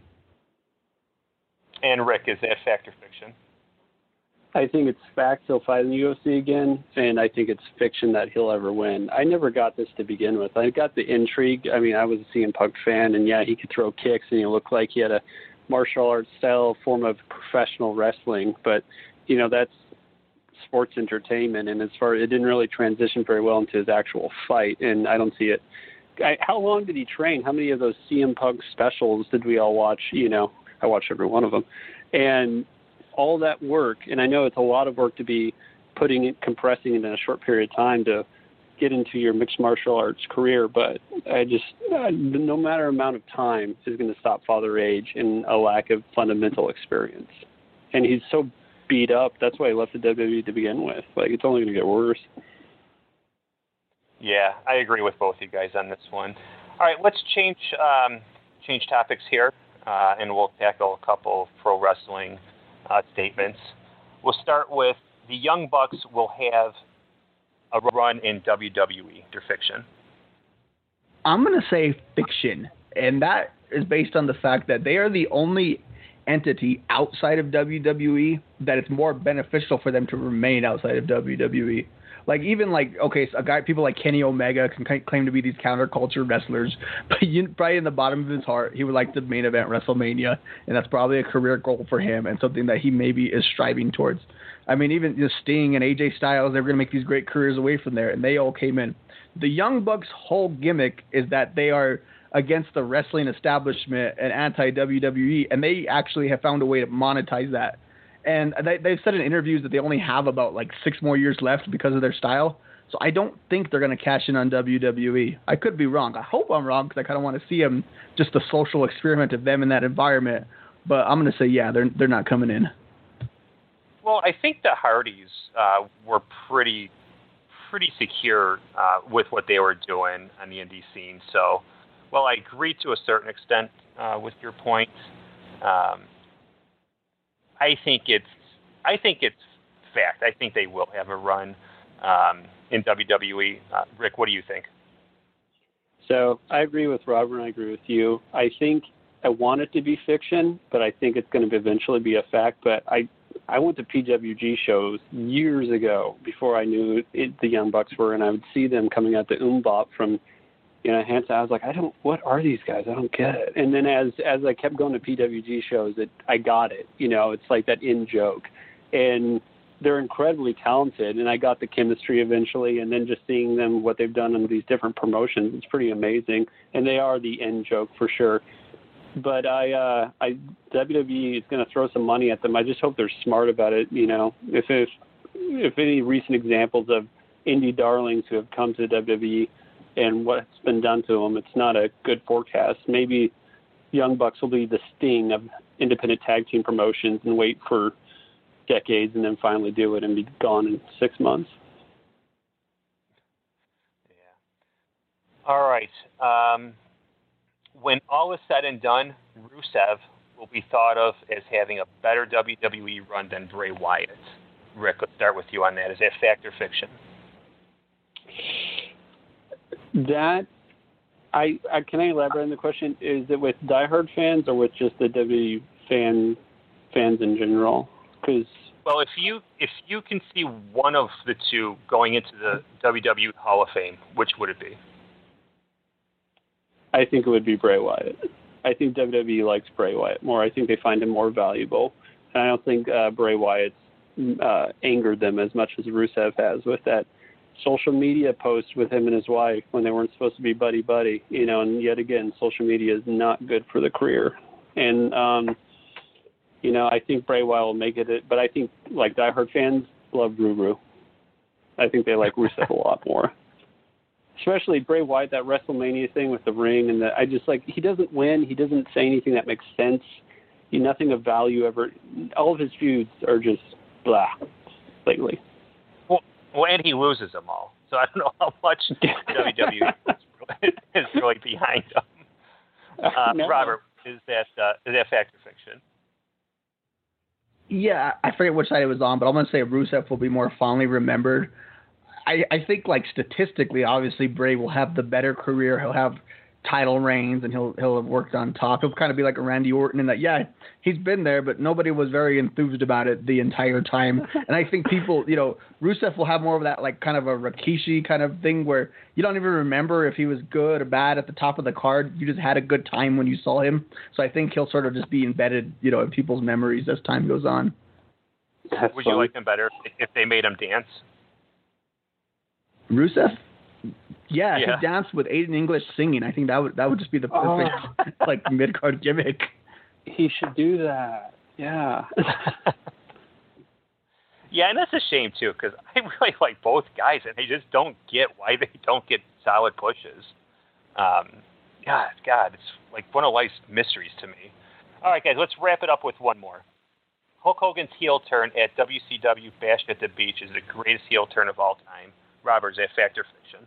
And Rick, is that fact or fiction? I think it's fact he'll fight in the UFC again, and I think it's fiction that he'll ever win. I never got this to begin with. I got the intrigue. I mean, I was a CM Punk fan, and yeah, he could throw kicks, and he looked like he had a martial arts style form of professional wrestling. But, you know, that's sports entertainment, and as far it didn't really transition very well into his actual fight, and I don't see it. How long did he train? How many of those CM Punk specials did we all watch? You know, I watched every one of them. And all that work, and I know it's a lot of work to be compressing it in a short period of time to get into your mixed martial arts career, but no matter amount of time is going to stop father age and a lack of fundamental experience. And he's so beat up, that's why he left the WWE to begin with. Like, it's only going to get worse. Yeah, I agree with both you guys on this one. All right, let's change topics here, and we'll tackle a couple pro wrestling statements. We'll start with the Young Bucks will have a run in WWE. They're fiction. I'm going to say fiction, and that is based on the fact that they are the only entity outside of WWE that it's more beneficial for them to remain outside of WWE. Like, even like, okay, so people like Kenny Omega can claim to be these counterculture wrestlers, but probably in the bottom of his heart, he would like to main event WrestleMania, and that's probably a career goal for him and something that he maybe is striving towards. I mean, even just Sting and AJ Styles, they were going to make these great careers away from there, and they all came in. The Young Bucks' whole gimmick is that they are against the wrestling establishment and anti-WWE, and they actually have found a way to monetize that. And they've said in interviews that they only have about like 6 more years left because of their style. So I don't think they're going to cash in on WWE. I could be wrong. I hope I'm wrong because I kind of want to see them, just a social experiment of them in that environment. But I'm going to say, yeah, they're not coming in. Well, I think the Hardys were pretty secure with what they were doing on the indie scene. So, well, I agree to a certain extent with your point. I think it's fact. I think they will have a run in WWE. Rick, what do you think? So I agree with Robert, and I agree with you. I think I want it to be fiction, but I think it's going to eventually be a fact. But I went to PWG shows years ago before I knew the Young Bucks were, and I would see them coming out the Umbop from, Hanson. I was like, what are these guys? I don't get it. And then as I kept going to PWG shows, I got it. It's like that in joke. And they're incredibly talented, and I got the chemistry eventually, and then just seeing them, what they've done in these different promotions, it's pretty amazing. And they are the in joke for sure. But WWE is going to throw some money at them. I just hope they're smart about it. If any recent examples of indie darlings who have come to WWE and what's been done to them, it's not a good forecast. Maybe Young Bucks will be the Sting of independent tag team promotions and wait for decades and then finally do it and be gone in 6 months. Yeah. All right. When all is said and done, Rusev will be thought of as having a better WWE run than Bray Wyatt. Rick, let's start with you on that. Is that fact or fiction? That I can I elaborate on the question? Is it with diehard fans or with just the WWE fans in general? Well, if you can see one of the two going into the WWE Hall of Fame, which would it be? I think it would be Bray Wyatt. I think WWE likes Bray Wyatt more. I think they find him more valuable. And I don't think Bray Wyatt's angered them as much as Rusev has with that social media post with him and his wife when they weren't supposed to be buddy-buddy. And yet again, social media is not good for the career. And, I think Bray Wyatt will make it, but I think, like, diehard fans love Ruru. I think they like Rusev a lot more. Especially Bray Wyatt, that WrestleMania thing with the ring, and he doesn't win. He doesn't say anything that makes sense. nothing of value ever. All of his feuds are just blah lately. Well, and he loses them all. So I don't know how much WWE is really behind him. No. Robert, is that fact or fiction? Yeah, I forget which side it was on, but I'm going to say Rusev will be more fondly remembered. I think, like, statistically, obviously, Bray will have the better career. He'll have title reigns, and he'll have worked on top. He'll kind of be like a Randy Orton in that, yeah, he's been there, but nobody was very enthused about it the entire time. And I think people, Rusev will have more of that, like, kind of a Rikishi kind of thing where you don't even remember if he was good or bad at the top of the card. You just had a good time when you saw him. So I think he'll sort of just be embedded, in people's memories as time goes on. Would you like him better if they made him dance? Rusev? Yeah, he danced with Aiden English singing. I think that would just be the perfect like mid-card gimmick. He should do that. Yeah. Yeah, and that's a shame too, because I really like both guys, and they just don't get why they don't get solid pushes. God, it's like one of life's mysteries to me. All right, guys, let's wrap it up with one more. Hulk Hogan's heel turn at WCW Bash at the Beach is the greatest heel turn of all time. Robert, is that fact or fiction?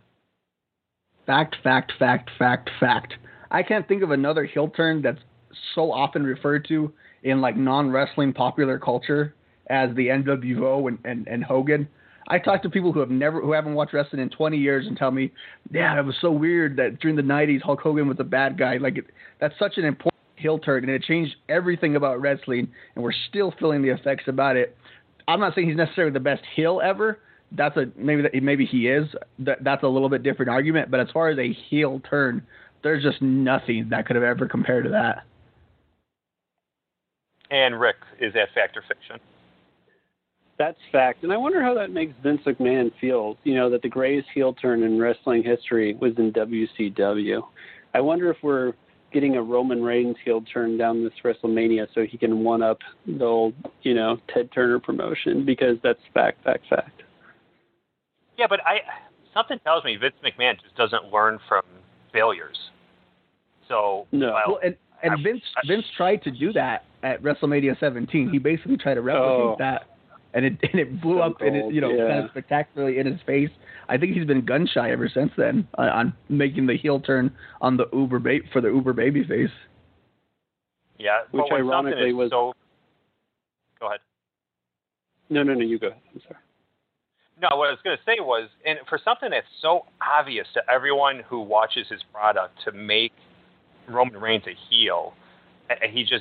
Fact. I can't think of another heel turn that's so often referred to in like non-wrestling popular culture as the NWO and Hogan. I talk to people who haven't watched wrestling in 20 years and tell me, yeah, it was so weird that during the 90s Hulk Hogan was a bad guy. That's such an important heel turn, and it changed everything about wrestling, and we're still feeling the effects about it. I'm not saying he's necessarily the best heel ever. Maybe he is. That's a little bit different argument. But as far as a heel turn, there's just nothing that could have ever compared to that. And Rick, is that fact or fiction? That's fact. And I wonder how that makes Vince McMahon feel, that the greatest heel turn in wrestling history was in WCW. I wonder if we're getting a Roman Reigns heel turn down this WrestleMania so he can one-up the old, Ted Turner promotion, because that's fact. Yeah, but something tells me Vince McMahon just doesn't learn from failures. So no. Well, and Vince tried to do that at WrestleMania 17. He basically tried to replicate that, and it blew up and it kind of spectacularly in his face. I think he's been gun shy ever since then on making the heel turn on the Uber babyface. Yeah, which ironically was. Go ahead. No, you go ahead. I'm sorry. No, what I was going to say was, and for something that's so obvious to everyone who watches his product, to make Roman Reigns a heel, he just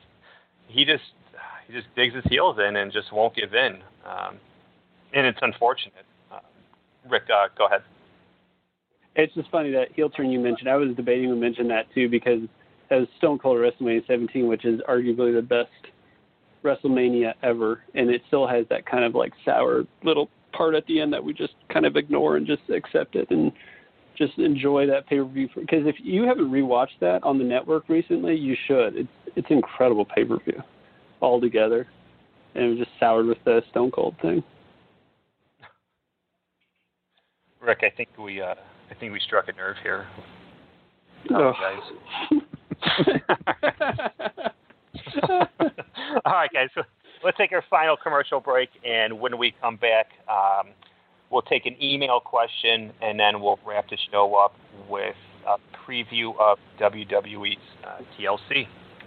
digs his heels in and just won't give in, and it's unfortunate. Rick, go ahead. It's just funny that heel turn you mentioned. I was debating to mention that too, because that was Stone Cold WrestleMania 17, which is arguably the best WrestleMania ever, and it still has that kind of like sour little part at the end that we just kind of ignore and just accept it and just enjoy that pay-per-view. Because if you haven't rewatched that on the network recently, you should. It's incredible pay-per-view all together, and it was just soured with the Stone Cold thing. Rick, I think we struck a nerve here. Oh. All right, guys. So let's take our final commercial break, and when we come back, we'll take an email question, and then we'll wrap the show up with a preview of WWE's TLC.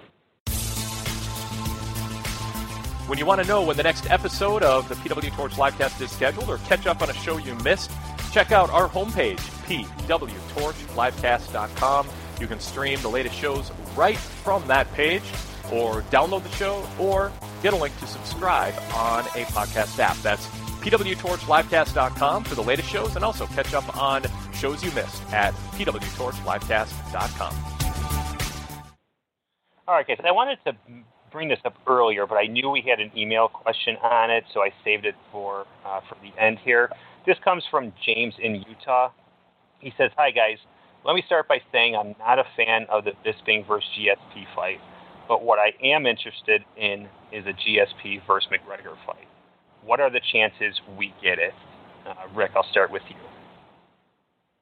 When you want to know when the next episode of the PW Torch Livecast is scheduled or catch up on a show you missed, check out our homepage, pwtorchlivecast.com. You can stream the latest shows right from that page, or download the show, or get a link to subscribe on a podcast app. That's pwtorchlivecast.com for the latest shows, and also catch up on shows you missed at pwtorchlivecast.com. All right, guys. I wanted to bring this up earlier, but I knew we had an email question on it, so I saved it for the end here. This comes from James in Utah. He says, "Hi, guys. Let me start by saying I'm not a fan of the Bisping versus GSP fight, but what I am interested in is a GSP versus McGregor fight. What are the chances we get it?" Rick, I'll start with you.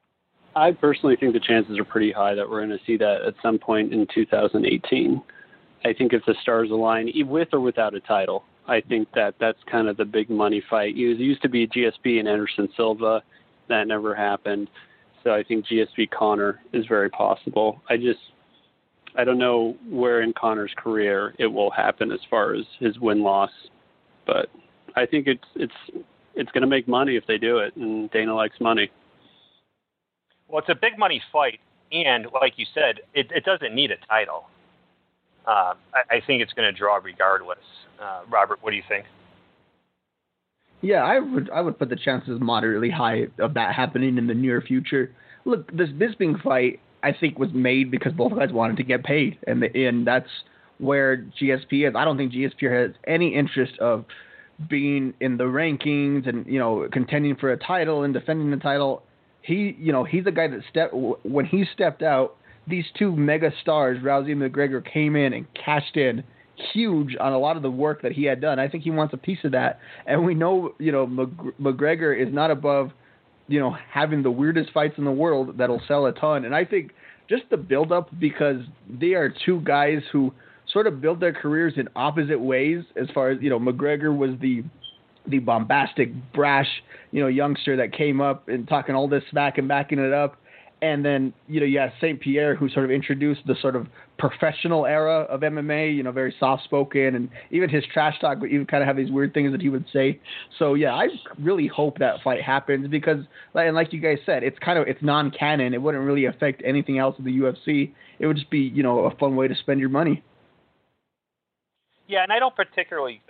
I personally think the chances are pretty high that we're going to see that at some point in 2018. I think if the stars align, with or without a title, I think that's kind of the big money fight. It used to be GSP and Anderson Silva. That never happened. So I think GSP Conor is very possible. I don't know where in Conor's career it will happen as far as his win-loss, but I think it's going to make money if they do it, and Dana likes money. Well, it's a big money fight, and like you said, it doesn't need a title. I think it's going to draw regardless. Robert, what do you think? Yeah, I would put the chances moderately high of that happening in the near future. Look, this Bisping fight, I think, was made because both guys wanted to get paid, and that's where GSP is. I don't think GSP has any interest of being in the rankings and, contending for a title and defending the title. He's a guy that when he stepped out, these two mega stars, Rousey and McGregor, came in and cashed in huge on a lot of the work that he had done. I think he wants a piece of that. And we know, McGregor is not above, having the weirdest fights in the world that'll sell a ton. And I think just the build up, because they are two guys who sort of build their careers in opposite ways. As far as, McGregor was the bombastic, brash, youngster that came up and talking all this smack and backing it up. And then, you have St. Pierre, who sort of introduced the sort of professional era of MMA, very soft-spoken, and even his trash talk would even kind of have these weird things that he would say. So, yeah, I really hope that fight happens because, and like you guys said, it's non-canon. It wouldn't really affect anything else in the UFC. It would just be, a fun way to spend your money. Yeah, and I don't particularly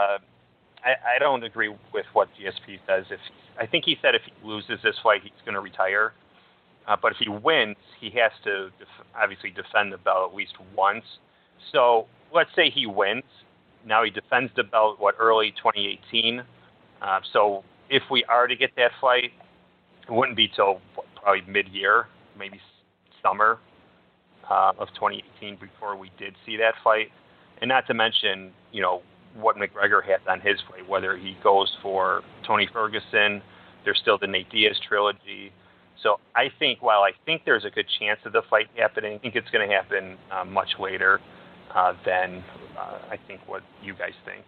I don't agree with what GSP says. I think he said if he loses this fight, he's going to retire. But if he wins, he has to obviously defend the belt at least once. So let's say he wins. Now he defends the belt, early 2018. So if we are to get that fight, it wouldn't be till probably mid-year, maybe summer of 2018 before we did see that fight. And not to mention, what McGregor has on his fight, whether he goes for Tony Ferguson, there's still the Nate Diaz trilogy. So I think, while I think there's a good chance of the fight happening, I think it's going to happen much later than I think what you guys think.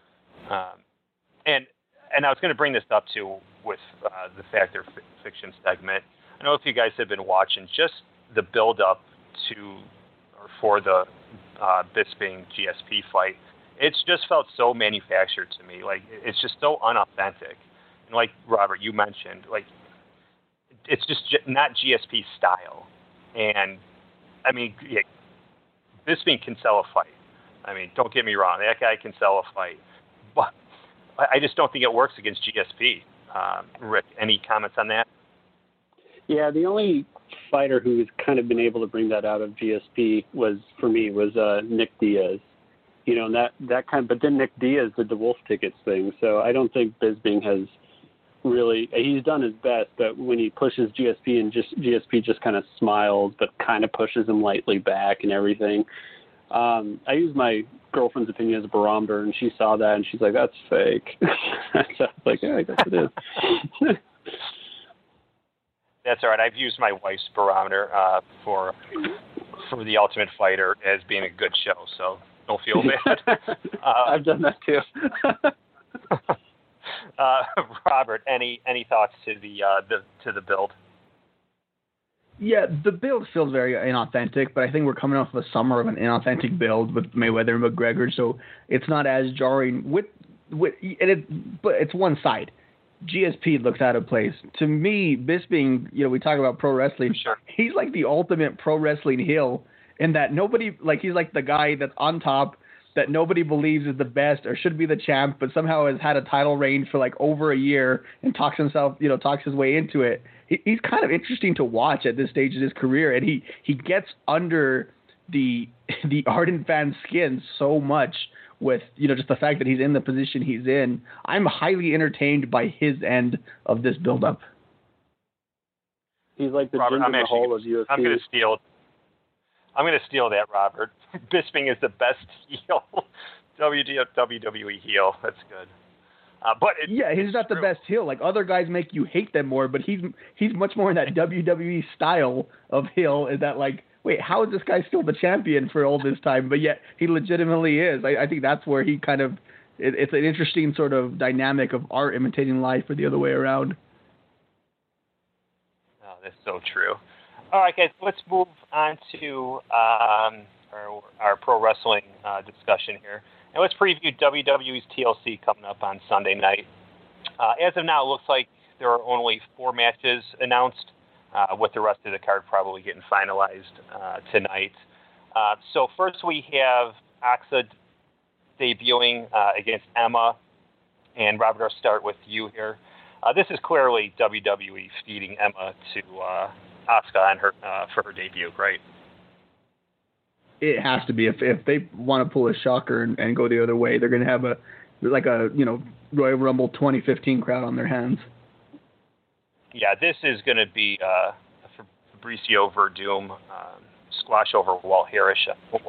And I was going to bring this up too with the Fact or Fiction segment. I don't know if you guys have been watching just the build-up for the Bisping GSP fight. It's just felt so manufactured to me. Like, it's just so unauthentic. And like Robert, you mentioned, like, it's just not GSP style. And I mean, yeah, Bisping can sell a fight. I mean, don't get me wrong, that guy can sell a fight. But I just don't think it works against GSP. Rick, any comments on that? Yeah, the only fighter who's kind of been able to bring that out of GSP was Nick Diaz. And that kind of, but then Nick Diaz did the Wolf Tickets thing. So I don't think Bisping has really, he's done his best, but when he pushes GSP and GSP just kind of smiles, but kind of pushes him lightly back and everything. I use my girlfriend's opinion as a barometer, and she saw that and she's like, "That's fake." So I was like, "Yeah, I guess it is." That's all right. I've used my wife's barometer for The Ultimate Fighter as being a good show, so don't feel bad. I've done that too. Robert, any thoughts to the build? Yeah, the build feels very inauthentic, but I think we're coming off of a summer of an inauthentic build with Mayweather and McGregor, so it's not as jarring. But it's one side. GSP looks out of place. To me, Bisping, we talk about pro wrestling. Sure. He's like the ultimate pro wrestling heel in that he's like the guy that's on top that nobody believes is the best or should be the champ, but somehow has had a title reign for like over a year and talks his way into it. He's kind of interesting to watch at this stage of his career, and he gets under the ardent fan's skin so much with just the fact that he's in the position he's in. I'm highly entertained by his end of this build-up. He's like the Robert, Jinder Mahal of UFC. I'm going to steal that, Robert. Bisping is the best heel, WWE heel. That's good. But he's not the best heel. Like, other guys make you hate them more, but he's much more in that WWE style of heel. Is that like wait, how is this guy still the champion for all this time? But yet he legitimately is. I think that's where he kind of, it's an interesting sort of dynamic of art imitating life or the other way around. Oh, that's so true. All right, guys, let's move on to our pro wrestling discussion here. And let's preview WWE's TLC coming up on Sunday night. As of now, it looks like there are only 4 matches announced, with the rest of the card probably getting finalized tonight. So first we have Asuka debuting against Emma. And Robert, I'll start with you here. This is clearly WWE feeding Emma to Asuka on her for her debut, right? It has to be. If they want to pull a shocker and go the other way, they're going to have a Royal Rumble 2015 crowd on their hands. Yeah, this is going to be Fabricio Verdum squash over Walt Harris.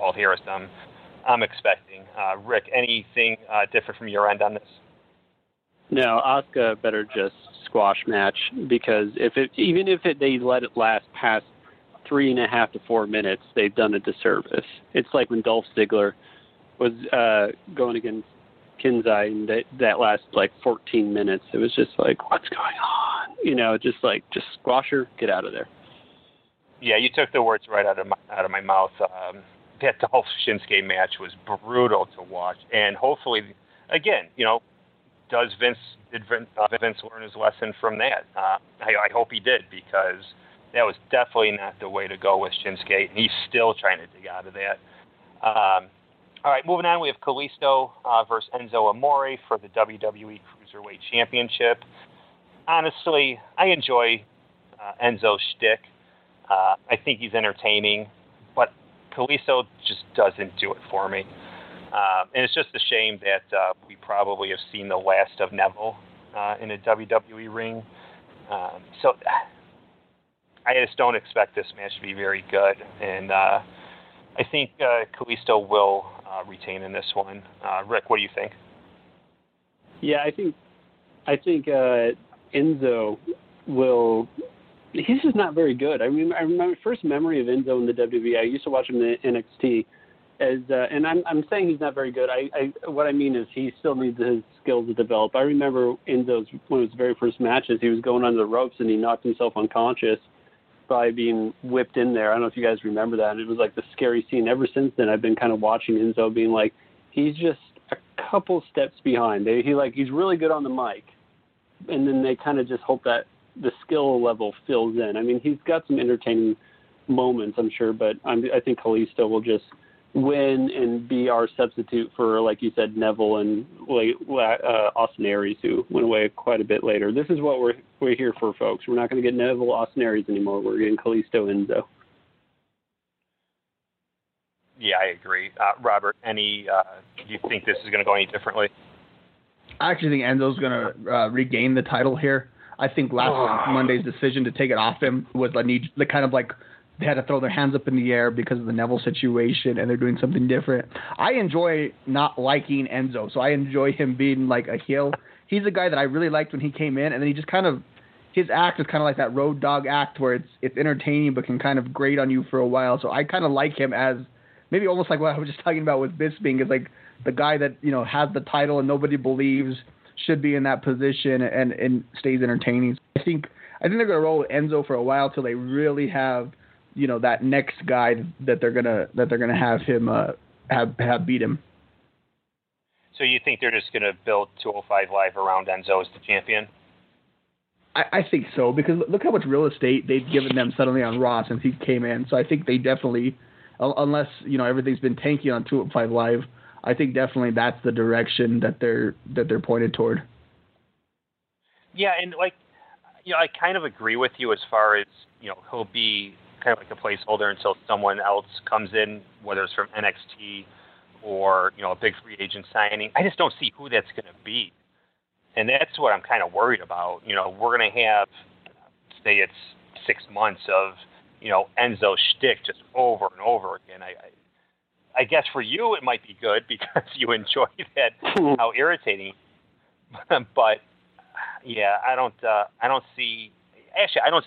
I'm expecting. Rick, anything different from your end on this? No, Asuka better just squash match, because even if they let it last past 3.5 to 4 minutes, they've done a disservice. It's like when Dolph Ziggler was going against Kinzai, and that last 14 minutes. It was just like, what's going on? Just squash her, get out of there. Yeah, you took the words right out of my mouth. That Dolph Shinsuke match was brutal to watch, and hopefully, again, did Vince learn his lesson from that? I hope he did, because that was definitely not the way to go with Shinsuke, and he's still trying to dig out of that. All right, moving on, we have Kalisto versus Enzo Amore for the WWE Cruiserweight Championship. Honestly, I enjoy Enzo's shtick. I think he's entertaining, but Kalisto just doesn't do it for me. And it's just a shame that we probably have seen the last of Neville in a WWE ring. So I just don't expect this match to be very good. And I think Kalisto will retain in this one. Rick, what do you think? Yeah, I think Enzo will. He's just not very good. I remember my first memory of Enzo in the WWE. I used to watch him in NXT. And I'm saying he's not very good. What I mean is he still needs his skills to develop. I remember Enzo's one of his very first matches. He was going under the ropes and he knocked himself unconscious by being whipped in there. I don't know if you guys remember that. It was like the scary scene. Ever since then, I've been kind of watching Enzo being like, he's just a couple steps behind. He's really good on the mic, and then they kind of just hope that the skill level fills in. I mean, he's got some entertaining moments, I'm sure, but I think Kalisto will just win and be our substitute for, like you said, Neville and Austin Aries, who went away quite a bit later. This is what we're here for, folks. We're not going to get Neville, Austin Aries anymore. We're getting Kalisto, Enzo. Yeah, I agree. Robert, do you think this is going to go any differently? I actually think Enzo's going to regain the title here. I think last Monday's decision to take it off him was they had to throw their hands up in the air because of the Neville situation, and they're doing something different. I enjoy not liking Enzo, so I enjoy him being like a heel. He's a guy that I really liked when he came in, and then he just his act is kind of like that road dog act where it's entertaining but can kind of grate on you for a while. So I kind of like him as maybe almost like what I was just talking about with Bisping, is like the guy that has the title and nobody believes should be in that position and stays entertaining. So I think they're going to roll with Enzo for a while till they really have that next guy that they're gonna have him have beat him. So you think they're just going to build 205 Live around Enzo as the champion? I think so, because look how much real estate they've given them suddenly on Raw since he came in. So I think they definitely, unless everything's been tanky on 205 Live, I think definitely that's the direction that they're pointed toward. Yeah, and I kind of agree with you as far as he'll be kind of like a placeholder until someone else comes in, whether it's from NXT or a big free agent signing. I just don't see who that's going to be, and that's what I'm kind of worried about. We're going to have, say, it's 6 months of Enzo shtick just over and over again. I guess for you it might be good because you enjoy that, how irritating. But yeah, I don't see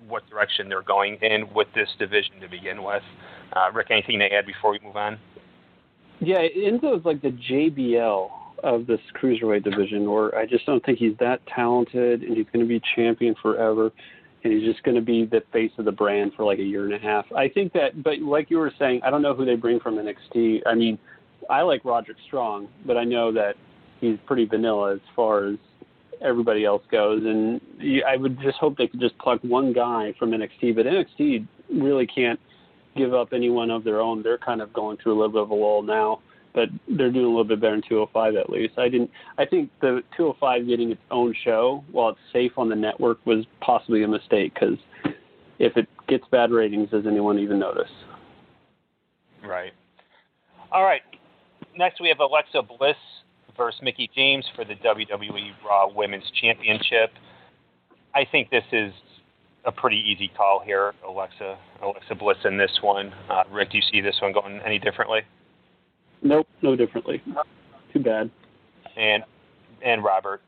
what direction they're going in with this division to begin with. Rick, anything to add before we move on? Yeah, Enzo's like the JBL of this cruiserweight division, or I just don't think he's that talented, and he's going to be champion forever, and he's just going to be the face of the brand for like a year and a half. I think that, but like you were saying, I don't know who they bring from NXT. I mean, I like Roderick Strong, but I know that he's pretty vanilla as far as everybody else goes, and I would just hope they could just pluck one guy from NXT, but NXT really can't give up anyone of their own. They're kind of going through a little bit of a lull now, but they're doing a little bit better in 205 at least. I think the 205 getting its own show while it's safe on the network was possibly a mistake, because if it gets bad ratings, does anyone even notice? Right. All right. Next we have Alexa Bliss versus Mickie James for the WWE Raw Women's Championship. I think this is a pretty easy call here, Alexa Bliss in this one. Rick, do you see this one going any differently? Nope, no differently. Too bad. And Robert?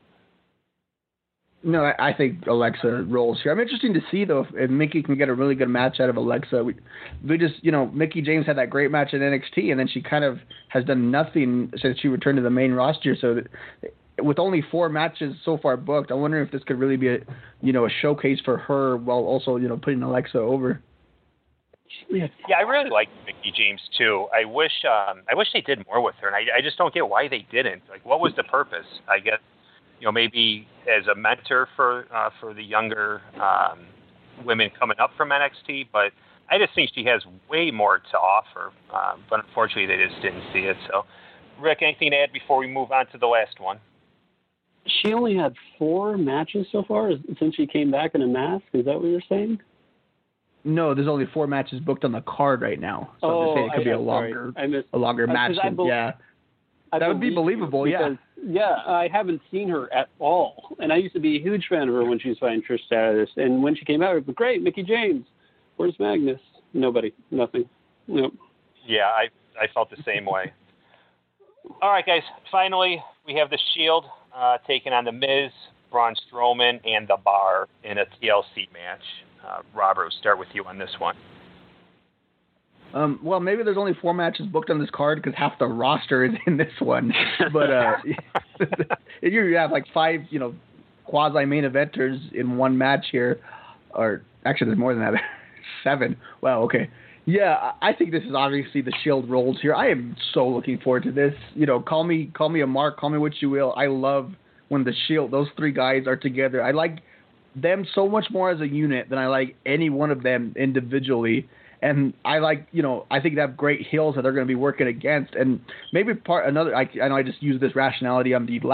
No, I think Alexa rolls here. I'm interested to see, though, if Mickie can get a really good match out of Alexa. We just, Mickie James had that great match in NXT, and then she kind of has done nothing since she returned to the main roster. So with only 4 matches so far booked, I wonder if this could really be a showcase for her while also, putting Alexa over. Yeah, I really like Mickie James too. I wish they did more with her, and I just don't get why they didn't. Like, what was the purpose? I guess maybe as a mentor for the younger women coming up from NXT, but I just think she has way more to offer. But unfortunately, they just didn't see it. So, Rick, anything to add before we move on to the last one? She only had 4 matches so far since she came back in a mask. Is that what you're saying? No, there's only 4 matches booked on the card right now. So I'm just saying it could be a longer match. That would be believable, because, I haven't seen her at all. And I used to be a huge fan of her when she was fighting Trish Stratus. And when she came out, it was great, Mickie James. Where's Magnus? Nobody. Nothing. Nope. Yeah, I felt the same way. All right, guys. Finally, we have the Shield taking on The Miz, Braun Strowman, and The Bar in a TLC match. Robert, we'll start with you on this one. Well, maybe there's only 4 matches booked on this card because half the roster is in this one. But if you have like 5, quasi-main eventers in one match here, or actually there's more than that, 7. Wow, okay. Yeah, I think this is obviously the Shield rolls here. I am so looking forward to this. Call me a mark, call me what you will. I love when the Shield, those 3 guys are together. I like them so much more as a unit than I like any one of them individually. And I like, I think they have great heels that they're going to be working against. And maybe I know I just used this rationality on the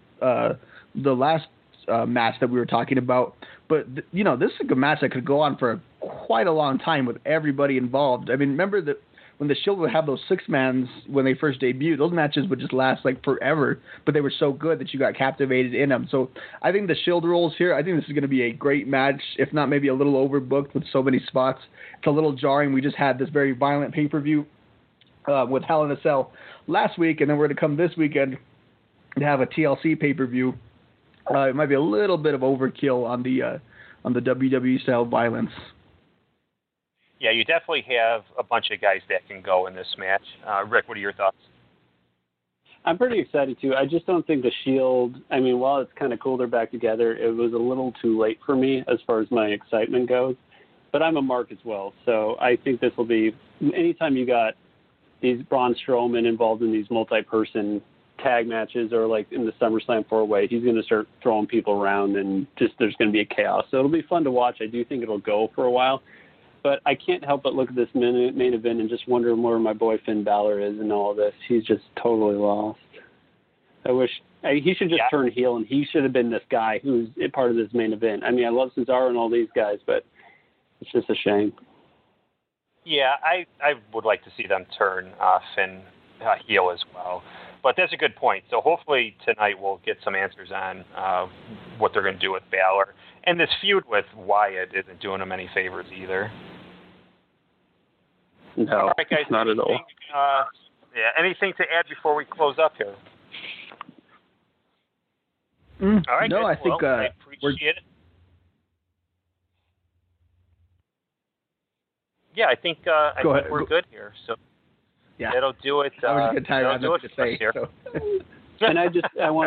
last match that we were talking about. But, this is a match that could go on for quite a long time with everybody involved. I mean, remember that when the Shield would have those 6-mans when they first debuted, those matches would just last like forever, but they were so good that you got captivated in them. So I think the Shield rolls here. I think this is going to be a great match, if not maybe a little overbooked with so many spots. It's a little jarring. We just had this very violent pay-per-view with Hell in a Cell last week, and then we're going to come this weekend to have a TLC pay-per-view. It might be a little bit of overkill on the WWE style violence. Yeah, you definitely have a bunch of guys that can go in this match. Rick, what are your thoughts? I'm pretty excited, too. I just don't think the Shield, while it's kind of cool they're back together, it was a little too late for me as far as my excitement goes. But I'm a mark as well, so I think this will be, anytime you got these Braun Strowman involved in these multi-person tag matches or like in the SummerSlam 4-way, he's going to start throwing people around and just there's going to be a chaos. So it'll be fun to watch. I do think it'll go for a while. But I can't help but look at this main event and just wonder where my boy Finn Balor is in all of this. He's just totally lost. He should just turn heel, and he should have been this guy who's a part of this main event. I love Cesaro and all these guys, but it's just a shame. Yeah, I would like to see them turn Finn heel as well. But that's a good point. So hopefully tonight we'll get some answers on what they're going to do with Balor. And this feud with Wyatt isn't doing him any favors either. No, all right, guys, not at all. Anything to add before we close up here? All right, no, guys. I think I appreciate it. Yeah, I think we're good here. So yeah, that'll do it. That was a good time. That'll do it to say. here. So. And I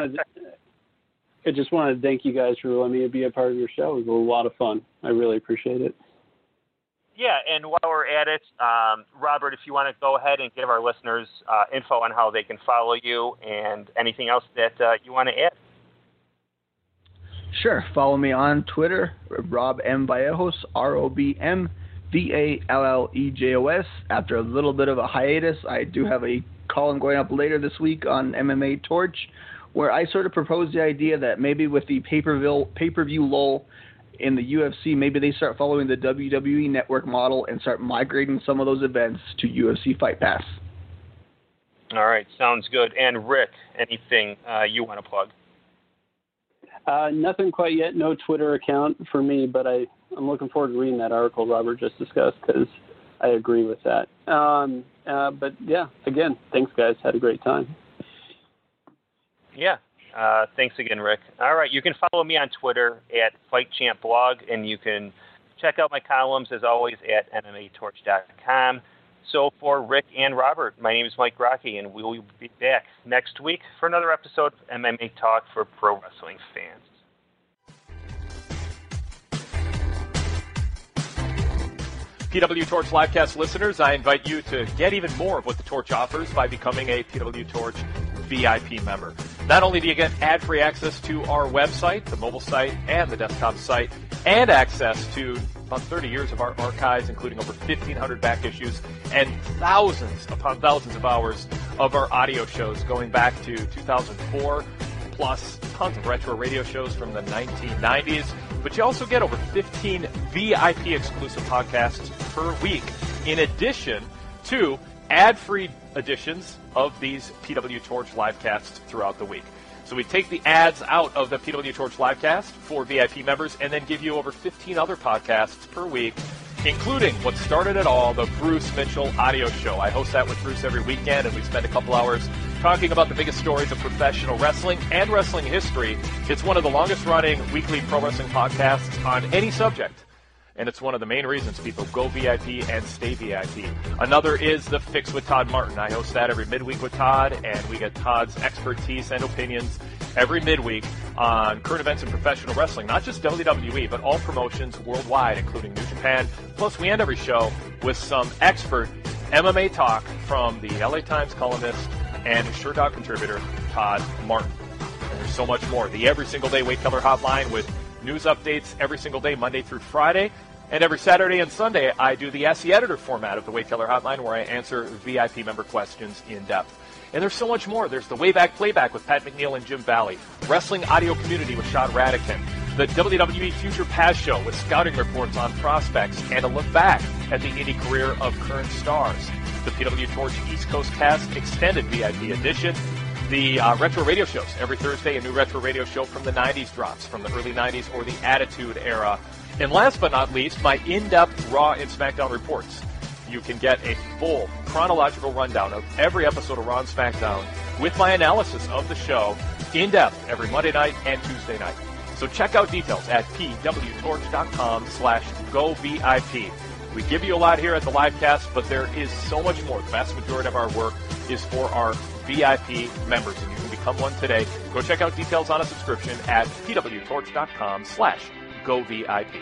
just wanted to thank you guys for letting me be a part of your show. It was a lot of fun. I really appreciate it. Yeah, and while we're at it, Robert, if you want to go ahead and give our listeners info on how they can follow you and anything else that you want to add. Sure. Follow me on Twitter, Rob M. Vallejos, ROBM VALLEJOS. After a little bit of a hiatus, I do have a column going up later this week on MMA Torch, where I sort of proposed the idea that maybe with the pay-per-view lull in the UFC, maybe they start following the WWE Network model and start migrating some of those events to UFC Fight Pass. All right, sounds good. And Rick, anything you want to plug? Nothing quite yet. No Twitter account for me, but I'm looking forward to reading that article Robert just discussed because I agree with that. But yeah, again, thanks guys. Had a great time. Yeah. Thanks again, Rick. All right, you can follow me on Twitter at FightChampBlog, and you can check out my columns, as always, at MMATorch.com. So for Rick and Robert, my name is Mike Rocky, and we will be back next week for another episode of MMA Talk for Pro Wrestling fans. PW Torch Livecast listeners, I invite you to get even more of what the Torch offers by becoming a PW Torch VIP member. Not only do you get ad-free access to our website, the mobile site, and the desktop site, and access to about 30 years of our archives, including over 1,500 back issues and thousands upon thousands of hours of our audio shows going back to 2004, plus tons of retro radio shows from the 1990s. But you also get over 15 VIP exclusive podcasts per week, in addition to ad-free editions of these PW Torch Livecasts throughout the week. So we take the ads out of the PW Torch Livecast for VIP members and then give you over 15 other podcasts per week, including what started it all, the Bruce Mitchell audio show. I host that with Bruce every weekend, and we spend a couple hours talking about the biggest stories of professional wrestling and wrestling history. It's one of the longest-running weekly pro wrestling podcasts on any subject, and it's one of the main reasons people go VIP and stay VIP. Another is The Fix with Todd Martin. I host that every midweek with Todd, and we get Todd's expertise and opinions every midweek on current events in professional wrestling, not just WWE, but all promotions worldwide, including New Japan. Plus, we end every show with some expert MMA talk from the LA Times columnist and SureDog contributor, Todd Martin. And there's so much more. The Every Single Day Weight Killer Hotline with news updates every single day, Monday through Friday. And every Saturday and Sunday, I do the Ask the Editor format of the Weight Killer Hotline, where I answer VIP member questions in depth. And there's so much more. There's the Wayback Playback with Pat McNeil and Jim Valley, Wrestling Audio Community with Sean Radican, the WWE Future Past Show with scouting reports on prospects and a look back at the indie career of current stars, the PW Torch East Coast Cast Extended VIP Edition, the retro radio shows. Every Thursday, a new retro radio show from the 90s drops, from the early 90s or the Attitude Era. And last but not least, my in-depth Raw and SmackDown reports. You can get a full chronological rundown of every episode of Raw and SmackDown with my analysis of the show in depth every Monday night and Tuesday night. So check out details at pwtorch.com/govip. We give you a lot here at the Livecast, but there is so much more. The vast majority of our work is for our VIP members, and you can become one today. Go check out details on a subscription at pwtorch.com/govip.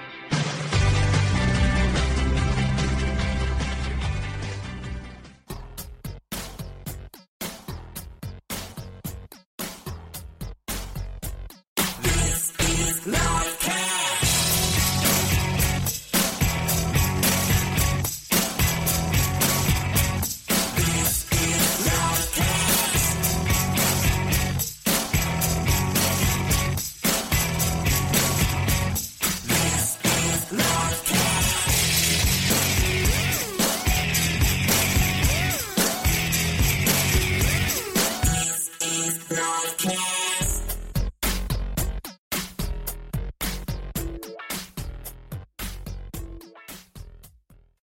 Live